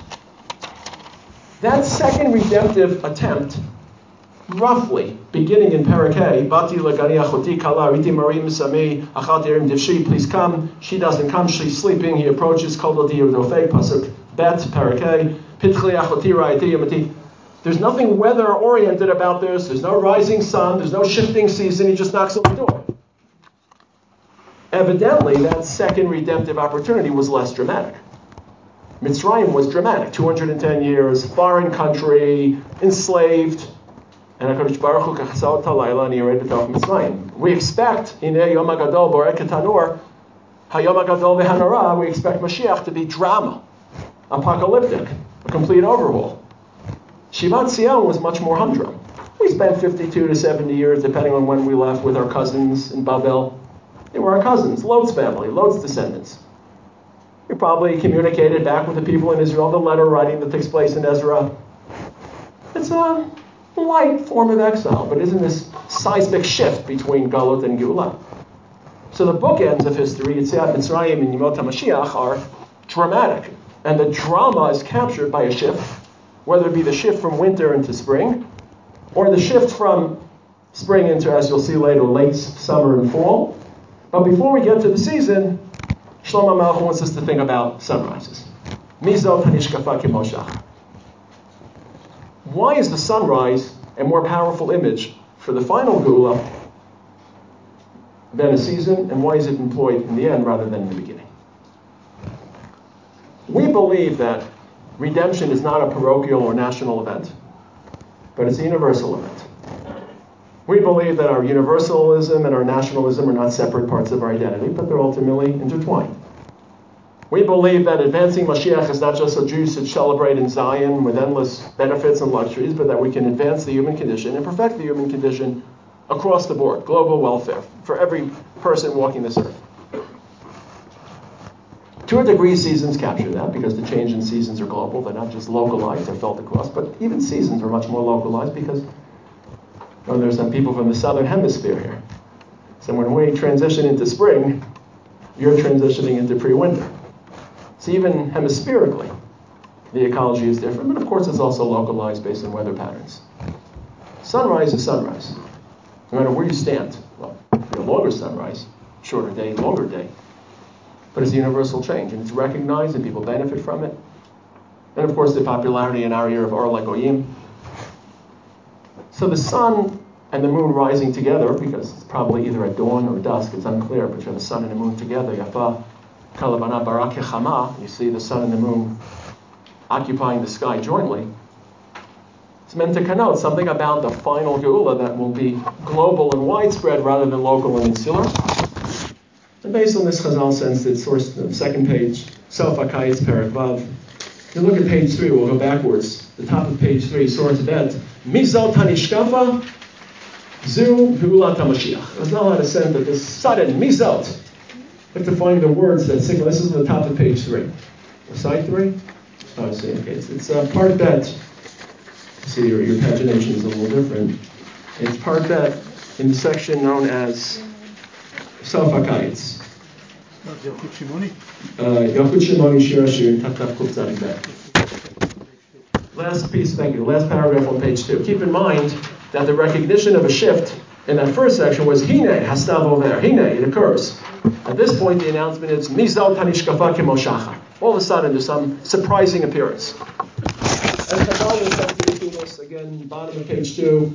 That second redemptive attempt, roughly, beginning in Parak Hey, Bati Lagani Achoti Kala, Riti Marim Sami, Achat Yerim Divshi, please come. She doesn't come, she's sleeping. He approaches, Kol Dir Dofei, Pasuk Bet, Parak Hey, Pitchli Achoti Ra'iti Yamati. There's nothing weather-oriented about this. There's no rising sun. There's no shifting season. He just knocks on the door. Evidently, that second redemptive opportunity was less dramatic. Mitzrayim was dramatic. 210 years, foreign country, enslaved. And HaKadosh Baruch Hu kachasal talayla and yired b'toch Mitzrayim. We expect, Hinei Yom HaGadol Borek Tanur, HaYom HaGadol V'Hanara, we expect Mashiach to be drama, apocalyptic, a complete overhaul. Shivat Zion was much more humdrum. We spent 52 to 70 years, depending on when we left, with our cousins in Babel. They were our cousins, Lot's family, Lot's descendants. We probably communicated back with the people in Israel, the letter writing that takes place in Ezra. It's a light form of exile, but isn't this seismic shift between Galut and Geulah? So the bookends of history, Yetziat Mitzrayim and Yemot HaMashiach, are dramatic. And the drama is captured by a shift, whether it be the shift from winter into spring, or the shift from spring into, as you'll see later, late summer and fall. But before we get to the season, Shlomo Melech wants us to think about sunrises. Mizot hanishkafa kimoshach. Why is the sunrise a more powerful image for the final Geula than a season, and why is it employed in the end rather than in the beginning? We believe that redemption is not a parochial or national event, but it's a universal event. We believe that our universalism and our nationalism are not separate parts of our identity, but they're ultimately intertwined. We believe that advancing Mashiach is not just a Jews should celebrate in Zion with endless benefits and luxuries, but that we can advance the human condition and perfect the human condition across the board, global welfare, for every person walking this earth. To a degree, seasons capture that, because the change in seasons are global. They're not just localized, they're felt across, but even seasons are much more localized because there's some people from the southern hemisphere here. So when we transition into spring, you're transitioning into pre-winter. So even hemispherically, the ecology is different, but of course it's also localized based on weather patterns. Sunrise is sunrise, no matter where you stand. Well, a longer sunrise, shorter day, longer day. But it's a universal change, and it's recognized, and people benefit from it. And of course, the popularity in our year of Or LaGoyim. So the sun and the moon rising together, because it's probably either at dawn or dusk, it's unclear, but you have the sun and the moon together, Yafa Kalavana Barak Yechama, you see the sun and the moon occupying the sky jointly. It's meant to connote something about the final Geula that will be global and widespread rather than local and insular. And based on this Chazal sense, it's sourced on the second page, Sof HaKayitz Perek Vav. If you look at page 3, we'll go backwards. The top of page 3, source Bet, Mizot Hanishkafa, Zu Geulat HaMashiach. Chazal had a sense that this sudden Mizot, you have to find the words that signal. This is on the top of page 3. Side 3? Oh, I see. Okay, it's part Bet. See, your pagination is a little different. It's part Bet in the section known as Sof HaKayitz. Yalkut Shimoni? Yalkut Shimoni Shir Ashir Tav Kuf Tzadik Bet. Last piece, thank you. Last paragraph on page 2. Keep in mind that the recognition of a shift in that first section was Hine Hastav Over. Hine, it occurs. At this point, the announcement is Mizot Hanishkafa Kimoshacha. All of a sudden, there's some surprising appearance. As Chazal is said to us, again, bottom of page 2.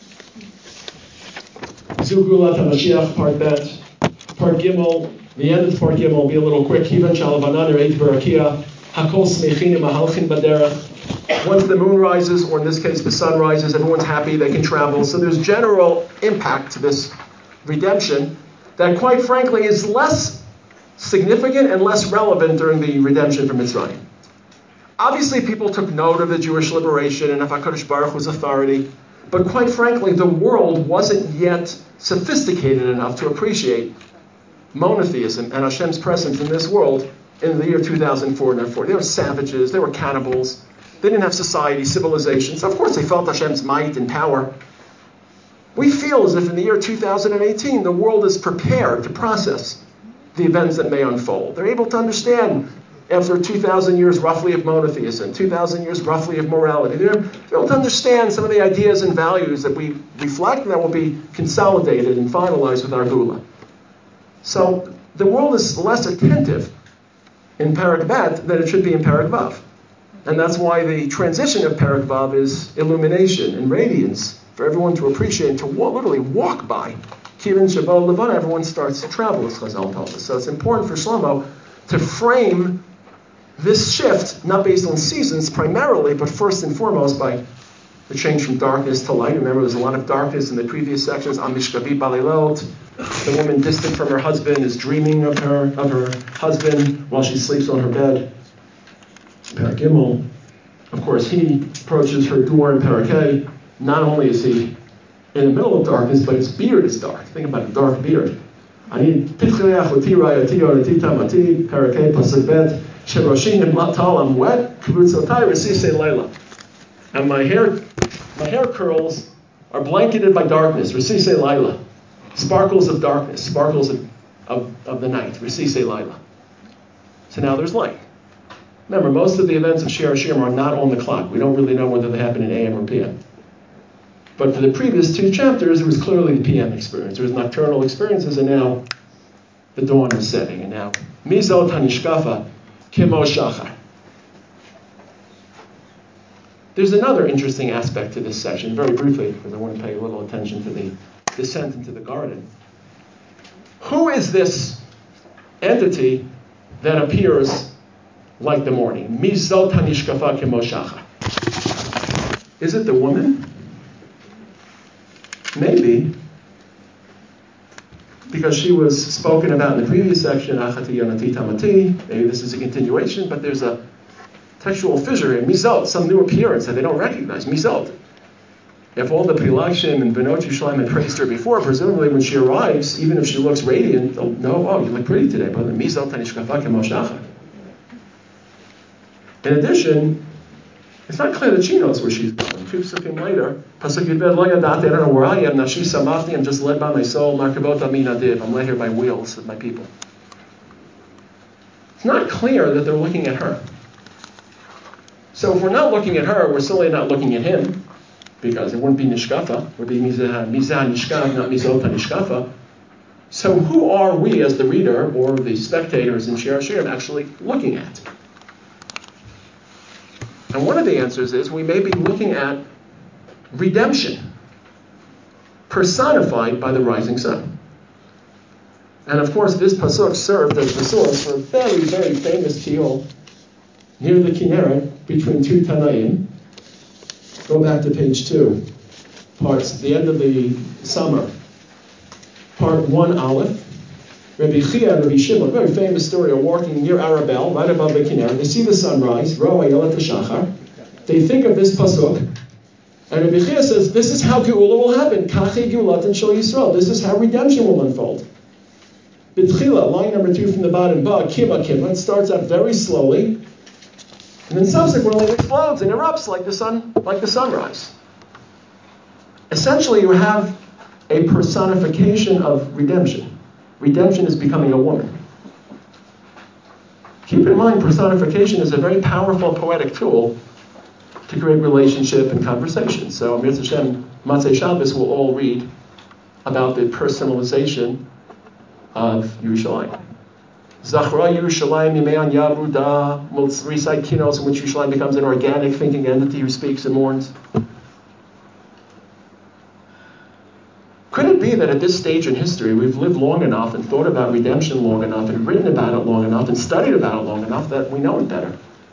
Zu Geulat HaMashiach, part Bet. Part Gimel, the end of part Gimel will be a little quick. Kivan Shalavanan or Eit Barakia, Hakol Smechinim Mahalchin Baderach. Once the moon rises, or in this case the sun rises, everyone's happy, they can travel. So there's general impact to this redemption that, quite frankly, is less significant and less relevant during the redemption from Mitzrayim. Obviously, people took note of the Jewish liberation and of HaKadosh Baruch Hu's authority, but quite frankly, the world wasn't yet sophisticated enough to appreciate monotheism and Hashem's presence in this world in the year 2004 and 2004. They were savages, they were cannibals, they didn't have society, civilization, so of course they felt Hashem's might and power. We feel as if in the year 2018 the world is prepared to process the events that may unfold. They're able to understand, after 2,000 years roughly of monotheism, 2,000 years roughly of morality, they're able to understand some of the ideas and values that we reflect and that will be consolidated and finalized with our Geula. So the world is less attentive in Perek Bet than it should be in Perek Vav. And that's why the transition of Perek Vav is illumination and radiance for everyone to appreciate and to literally walk by. Kivan Shabbat Levana, everyone starts to travel, as Chazal tells us. So it's important for Shlomo to frame this shift, not based on seasons primarily, but first and foremost by the change from darkness to light. Remember, there's a lot of darkness in the previous sections. Amishkavi Balilot. The woman distant from her husband is dreaming of her husband while she sleeps on her bed. Perek Gimel. Of course, he approaches her door in Perek Hey. Not only is he in the middle of darkness, but his beard is dark. Think about a dark beard. Ani pitchleach lati rayati orati tamati Perek Hey pasuk bet sheroshi nimlat tal. I'm wet. Kibutzotai resisei leila. And my hair curls are blanketed by darkness. Resisei leila. Sparkles of darkness, sparkles of the night. Resisei leila. So now there's light. Remember, most of the events of Shir Hashirim are not on the clock. We don't really know whether they happen in AM or PM. But for the previous 2 chapters, it was clearly the PM experience. There was nocturnal experiences, and now the dawn is setting. And now, Mizot Hanishkafa Kimo Shachar. There's another interesting aspect to this section, very briefly, because I want to pay a little attention to the descent into the garden. Who is this entity that appears like the morning? Mizot Hanishkafa Kimo Shachar. Is it the woman? Maybe. Because she was spoken about in the previous section, Achati Yonati Tamati. Maybe this is a continuation, but there's a textual fissure here. Mizot, some new appearance that they don't recognize. Mizot. If all the Pilashim and Benot Yishleim had praised her before, presumably when she arrives, even if she looks radiant, they'll know, oh, you look pretty today, brother. Mizot Hanishkafa Kemo Shachar. In addition, it's not clear that she knows where she's going. 2 psukim later, Pasuk Yudbet Lo Yadati, I don't know where I am. Nafshi Samachni, I'm just led by my soul. Markabot Ami Nadiv, I'm led here by wheels of my people. It's not clear that they're looking at her. So if we're not looking at her, we're certainly not looking at him, because it wouldn't be Nishkafa. It would be Mizah Nishkaf, not Mizot Nishkafa. So who are we as the reader or the spectators in Shir Hashirim actually looking at? And one of the answers is we may be looking at redemption, personified by the rising sun. And of course, this pasuk served as the source for a very, very famous tiyul near the Kinneret between two Tanaim. Go back to page 2, parts, the end of the summer. Part 1 Aleph. Rabbi Chia and Rabbi Shimon, very famous story, are walking near Arabel, right above the Kinneret. They see the sunrise, Ro Ayelet HaShachar. They think of this pasuk, and Rabbi Chia says, this is how Geula will happen. Kachi Geulatan Shel Yisrael. This is how redemption will unfold. B'tchila, line number 2 from the bottom, Ba, Kima, Kima. It starts out very slowly, and then subsequently it explodes and erupts like the sunrise. Essentially, you have a personification of redemption. Redemption is becoming a woman. Keep in mind, personification is a very powerful poetic tool to create relationship and conversation. So, Mirz Hashem, Matzei Shabbos will all read about the personalization of Yerushalayim. Zachra Yerushalayim Yimean Yavuda. We'll recite kinos in which Yerushalayim becomes an organic thinking entity who speaks and mourns. Could it be that at this stage in history we've lived long enough and thought about redemption long enough and written about it long enough and studied about it long enough that we know it better?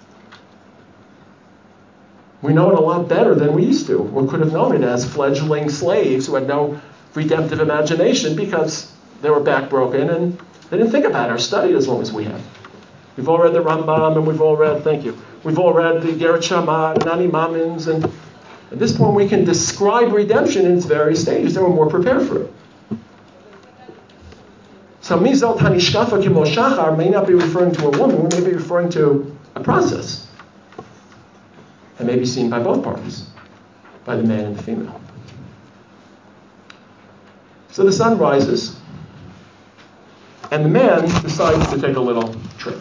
We know it a lot better than we used to, or could have known it as fledgling slaves who had no redemptive imagination because they were backbroken and they didn't think about it or study it as long as we have. We've all read the Rambam and we've all read the Geret Shammah and Ani Mamins, and at this point we can describe redemption in its various stages and we're more prepared for it. So Mizot Hanishkafa Kimo Shachar may not be referring to a woman, we may be referring to a process. And may be seen by both parties, by the man and the female. So the sun rises, and the man decides to take a little trip.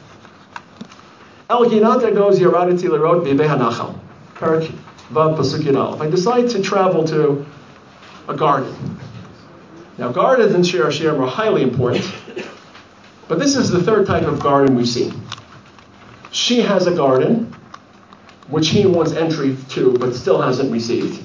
El Ginata goes Yeradati Lerot Bibei Hanachal. Parak Vav Pasuk Yud Aleph. I decide to travel to a garden. Now, gardens in Shir Hashirim are highly important, but this is the third type of garden we've seen. She has a garden, which he wants entry to, but still hasn't received.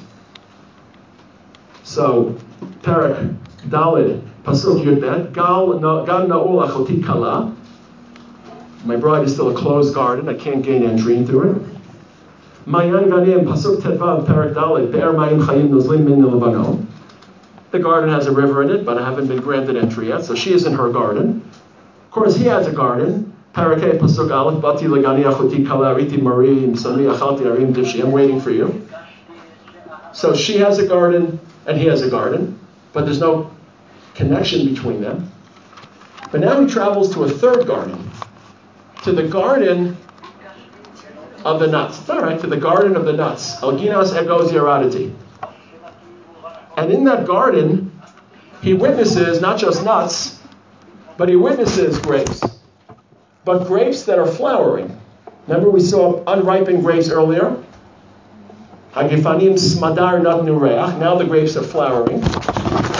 So, Parak Dalid, Pasuk Yudbet, Gal Na'ul Achoti Kala. My bride is still a closed garden, I can't gain entry into it. Mayan Ganim, Pasuk Tetvav, Parak Dalid, Be'er Mayim Chayim Nozlim Min Lebanon. The garden has a river in it, but I haven't been granted entry yet, so she is in her garden. Of course, he has a garden. Parakeh Pasuk Aleph, Bati Legani Achoti Kala Ariti Marim, Sami Achalti Arim Divshi. I'm waiting for you. So she has a garden, and he has a garden, but there's no connection between them. But now he travels to a third garden, to the garden of the nuts. It's all right, to the garden of the nuts. Alginas Egos Yeradati. And in that garden, he witnesses not just nuts, but he witnesses grapes. But grapes that are flowering. Remember we saw unripened grapes earlier? Hagifanim smadar natnu reach. Now the grapes are flowering.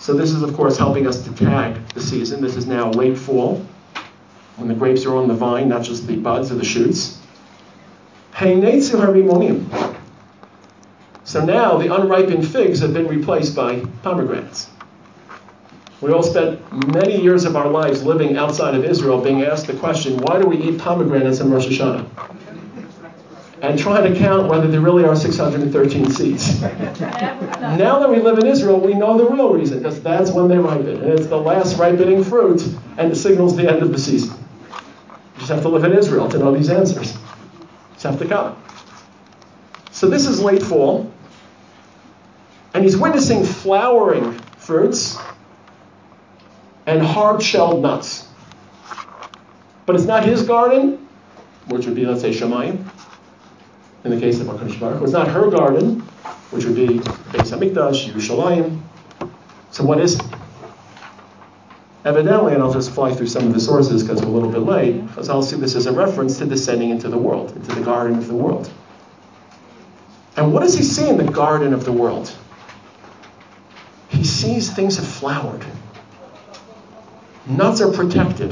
So this is, of course, helping us to tag the season. This is now late fall, when the grapes are on the vine, not just the buds or the shoots. Heinetzu harimonim. So now the unripened figs have been replaced by pomegranates. We all spent many years of our lives living outside of Israel being asked the question, why do we eat pomegranates in Rosh Hashanah? And trying to count whether there really are 613 seeds. Now that we live in Israel, we know the real reason, because that's when they ripen. And it's the last ripening fruit, and it signals the end of the season. You just have to live in Israel to know these answers. You just have to come. So this is late fall, and he's witnessing flowering fruits and hard-shelled nuts. But it's not his garden, which would be, let's say, Shemayim, in the case of HaKadosh Baruch Hu. It's not her garden, which would be Beis HaMikdash, Yerushalayim. So what is it? Evidently, and I'll just fly through some of the sources because we're a little bit late, because I'll see this as a reference to descending into the world, into the garden of the world. And what does he see in the garden of the world? He sees things have flowered. Nuts are protected.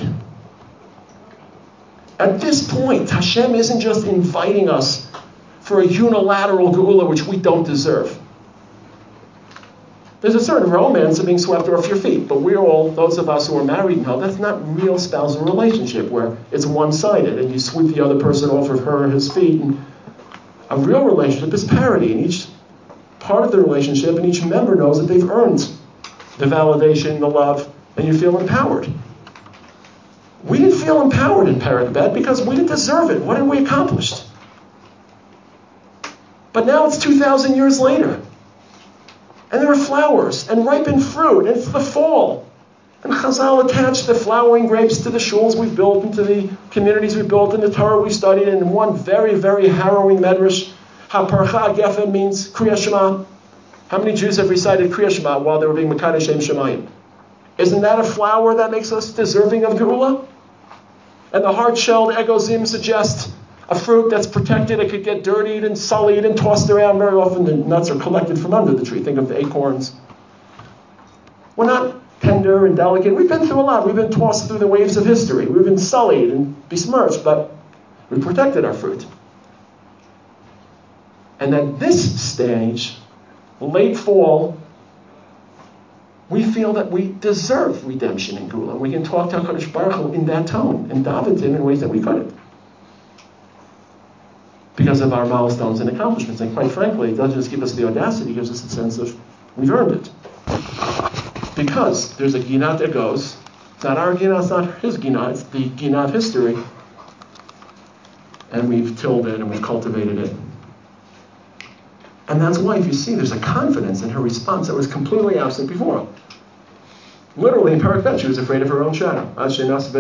At this point, Hashem isn't just inviting us for a unilateral geula which we don't deserve. There's a certain romance of being swept off your feet, but we're all, those of us who are married know that's not real spousal relationship where it's one-sided and you sweep the other person off of her or his feet. And a real relationship is parity, and each part of the relationship and each member knows that they've earned the validation, the love, and you feel empowered. We didn't feel empowered in Perek Bet because we didn't deserve it. What had we accomplished? But now it's 2,000 years later. And there are flowers and ripened fruit, and it's the fall. And Chazal attached the flowering grapes to the shuls we've built, and to the communities we've built, and the Torah we studied, and in one very, very harrowing medrash, HaParcha Gefen means Kriya Shema. How many Jews have recited Kriya Shema while they were being Mekadesh Shem Shemayim? Isn't that a flower that makes us deserving of Geula? And the hard-shelled egozim suggest a fruit that's protected. It could get dirtied and sullied and tossed around. Very often the nuts are collected from under the tree. Think of the acorns. We're not tender and delicate. We've been through a lot. We've been tossed through the waves of history. We've been sullied and besmirched, but we protected our fruit. And at this stage, late fall, we feel that we deserve redemption in Geula. We can talk to HaKadosh Baruch Hu in that tone and daven to him in ways that we couldn't, because of our milestones and accomplishments. And quite frankly, it doesn't just give us the audacity, it gives us a sense of we've earned it. Because there's a Ginat that goes, it's not our Ginat, it's not his Ginat, it's the Ginat of history. And we've tilled it and we've cultivated it. And that's why, if you see, there's a confidence in her response that was completely absent before. Literally, in Perek Bet, she was afraid of her own shadow. But now in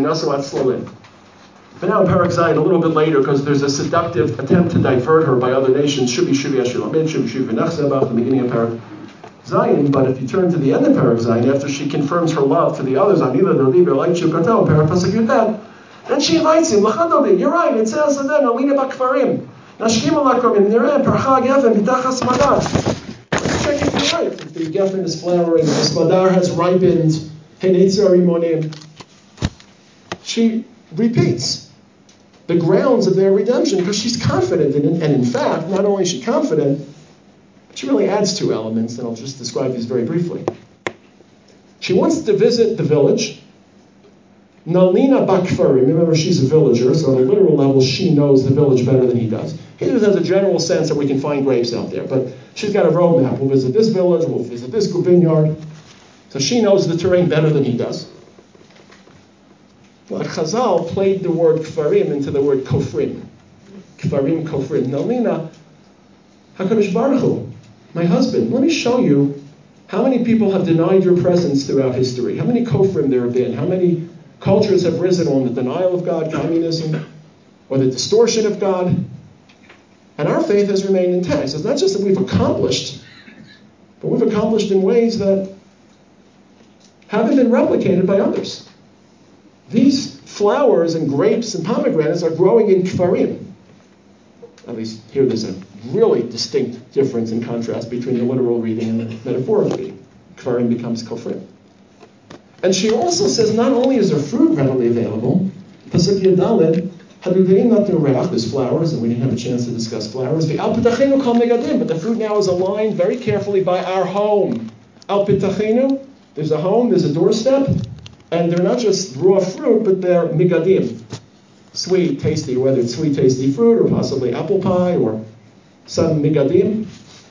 Perek Zayin, a little bit later, because there's a seductive attempt to divert her by other nations, Shubi Ashulamid, Shubi V'nachzeh, about the beginning of Perek Zayin. But if you turn to the end of Perek Zayin, after she confirms her love to the others, Anila Dodiv, like Shukato, Perek Pasuk Yudet, then she invites him, L'chadodi, you're right, it says, and then, Alina Bakfarim. Let's check if you're right. If the gefen is flowering, the smadar has ripened, she repeats the grounds of their redemption because she's confident in it. And in fact, not only is she confident, but she really adds two elements, and I'll just describe these very briefly. She wants to visit the village. Nalina Bakfarim, remember she's a villager, so on a literal level she knows the village better than he does. He just has a general sense that we can find grapes out there, but she's got a roadmap. We'll visit this village, we'll visit this vineyard. So she knows the terrain better than he does. But Chazal played the word kfarim into the word kofrim. Kfarim, kofrim. Nalina, HaKadosh Baruch Hu, my husband, let me show you how many people have denied your presence throughout history. How many kofrim there have been. How many cultures have risen on the denial of God, communism, or the distortion of God. And our faith has remained intact. So it's not just that we've accomplished, but we've accomplished in ways that haven't been replicated by others. These flowers and grapes and pomegranates are growing in kfarim. At least here there's a really distinct difference in contrast between the literal reading and the metaphorical reading. Kfarim becomes Kofrim. And she also says not only is there fruit readily available, Pasuk Yadalid, there's flowers, and we didn't have a chance to discuss flowers. But the fruit now is aligned very carefully by our home. Al pitachinu, there's a home, there's a doorstep, and they're not just raw fruit, but they're migadim. Sweet, tasty, whether it's sweet, tasty fruit, or possibly apple pie, or some migadim.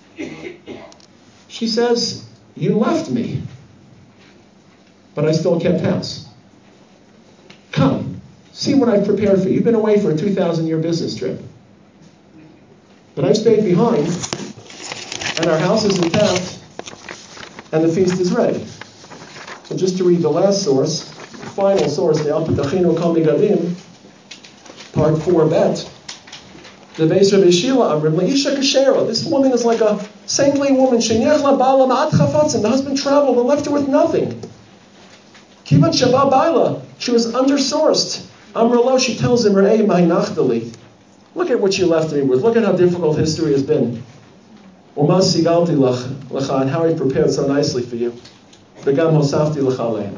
She says, you left me, but I still kept house. Come. See what I've prepared for you. You've been away for a 2,000-year business trip. But I've stayed behind, and our house is intact, and the feast is ready. So just to read the last source, the final source, the Al Pitachinu Kol Migadim, part 4 bet. The Beis Rabbi Shila Amrim Leisha Kashera. This woman is like a saintly woman. Sheniachla Bala Ma'at Chafatzim. The husband traveled and left her with nothing. Kivan Shabbat Baila. She was undersourced. Amrullah, she tells him, Re'ei Mai Nachtali. Look at what you left me with. Look at how difficult history has been. Umas Sigalti Lecha, and how I prepared so nicely for you. Begam Hosafti Lecha Lehem.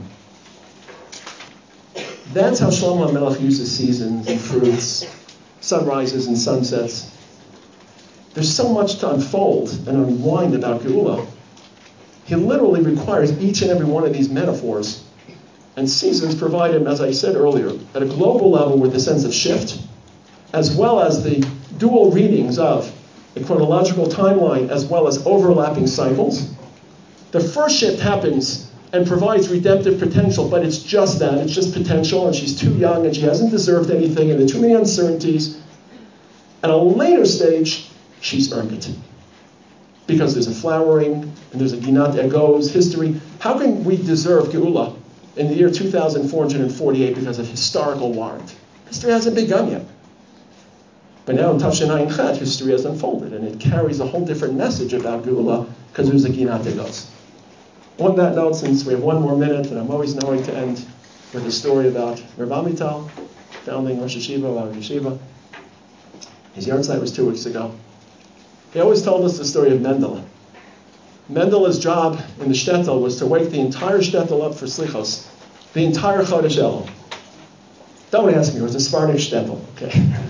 That's how Shlomo HaMelech uses seasons and fruits, sunrises and sunsets. There's so much to unfold and unwind about Geula. He literally requires each and every one of these metaphors. And seasons provide him, as I said earlier, at a global level with a sense of shift, as well as the dual readings of a chronological timeline, as well as overlapping cycles. The first shift happens and provides redemptive potential, but it's just that. It's just potential, and she's too young, and she hasn't deserved anything, and there are too many uncertainties. At a later stage, she's earned it. Because there's a flowering, and there's a Ginat Egos history. How can we deserve Geula in the year 2448 because of historical warrant? History hasn't begun yet. But now in Tafshin Ayin Chet, history has unfolded, and it carries a whole different message about Geula because there's a Ginat Egos. On that note, since we have one more minute, and I'm always knowing to end with a story about Rav Amital, founding Rosh Yeshiva, our Yeshiva. His yahrzeit was 2 weeks ago. He always told us the story of Mendele. Mendele's job in the shtetl was to wake the entire shtetl up for slichos, the entire Chodesh Elul. Don't ask me, it was a Sephardic shtetl, okay?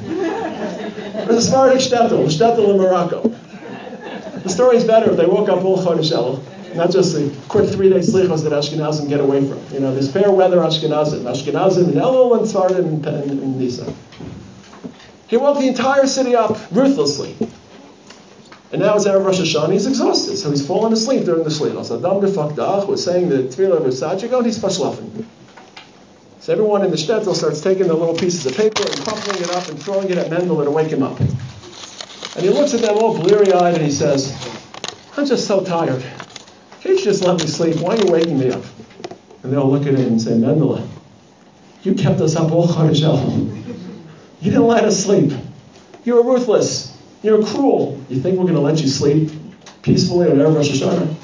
It was a Sephardic shtetl in Morocco. The story's better if they woke up all Chodesh Elul, not just the quick 3-day slichos that Ashkenazim get away from. You know, there's fair weather Ashkenazim in Elul and Sephardim in Nisan. He woke the entire city up ruthlessly. And now it's Erev Rosh Hashanah, he's exhausted, so he's fallen asleep during the shlichos. Adam Gefakdach was saying the Tefillah of Risachik, and he's verschlafen. So everyone in the shtetl starts taking the little pieces of paper and crumpling it up and throwing it at Mendele to wake him up. And he looks at them all bleary-eyed and he says, I'm just so tired. Can't you just let me sleep? Why are you waking me up? And they'll look at him and say, Mendele, you kept us up all Chodesh Elul. You didn't let us sleep. You were ruthless. You're cruel. You think we're going to let you sleep peacefully on Erev Rosh Hashanah?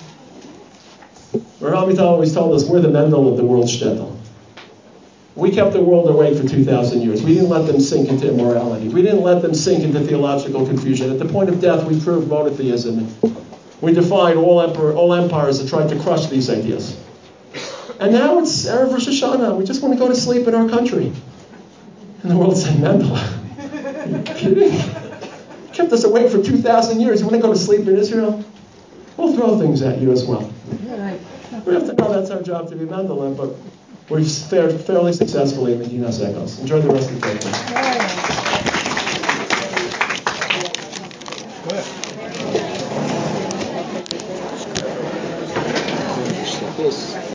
Rav Amital always told us we're the Mendele of the world shtetl. We kept the world awake for 2,000 years. We didn't let them sink into immorality. We didn't let them sink into theological confusion. At the point of death, we proved monotheism. We defied all empires that tried to crush these ideas. And now it's Erev Rosh Hashanah. We just want to go to sleep in our country. And the world said, Mendele, are you kidding? You kept us awake for 2,000 years. You want to go to sleep in Israel? We'll throw things at you as well. We have to know that's our job to be Mendele, but we've fared fairly successfully in the Ginat Egos. Enjoy the rest of the day.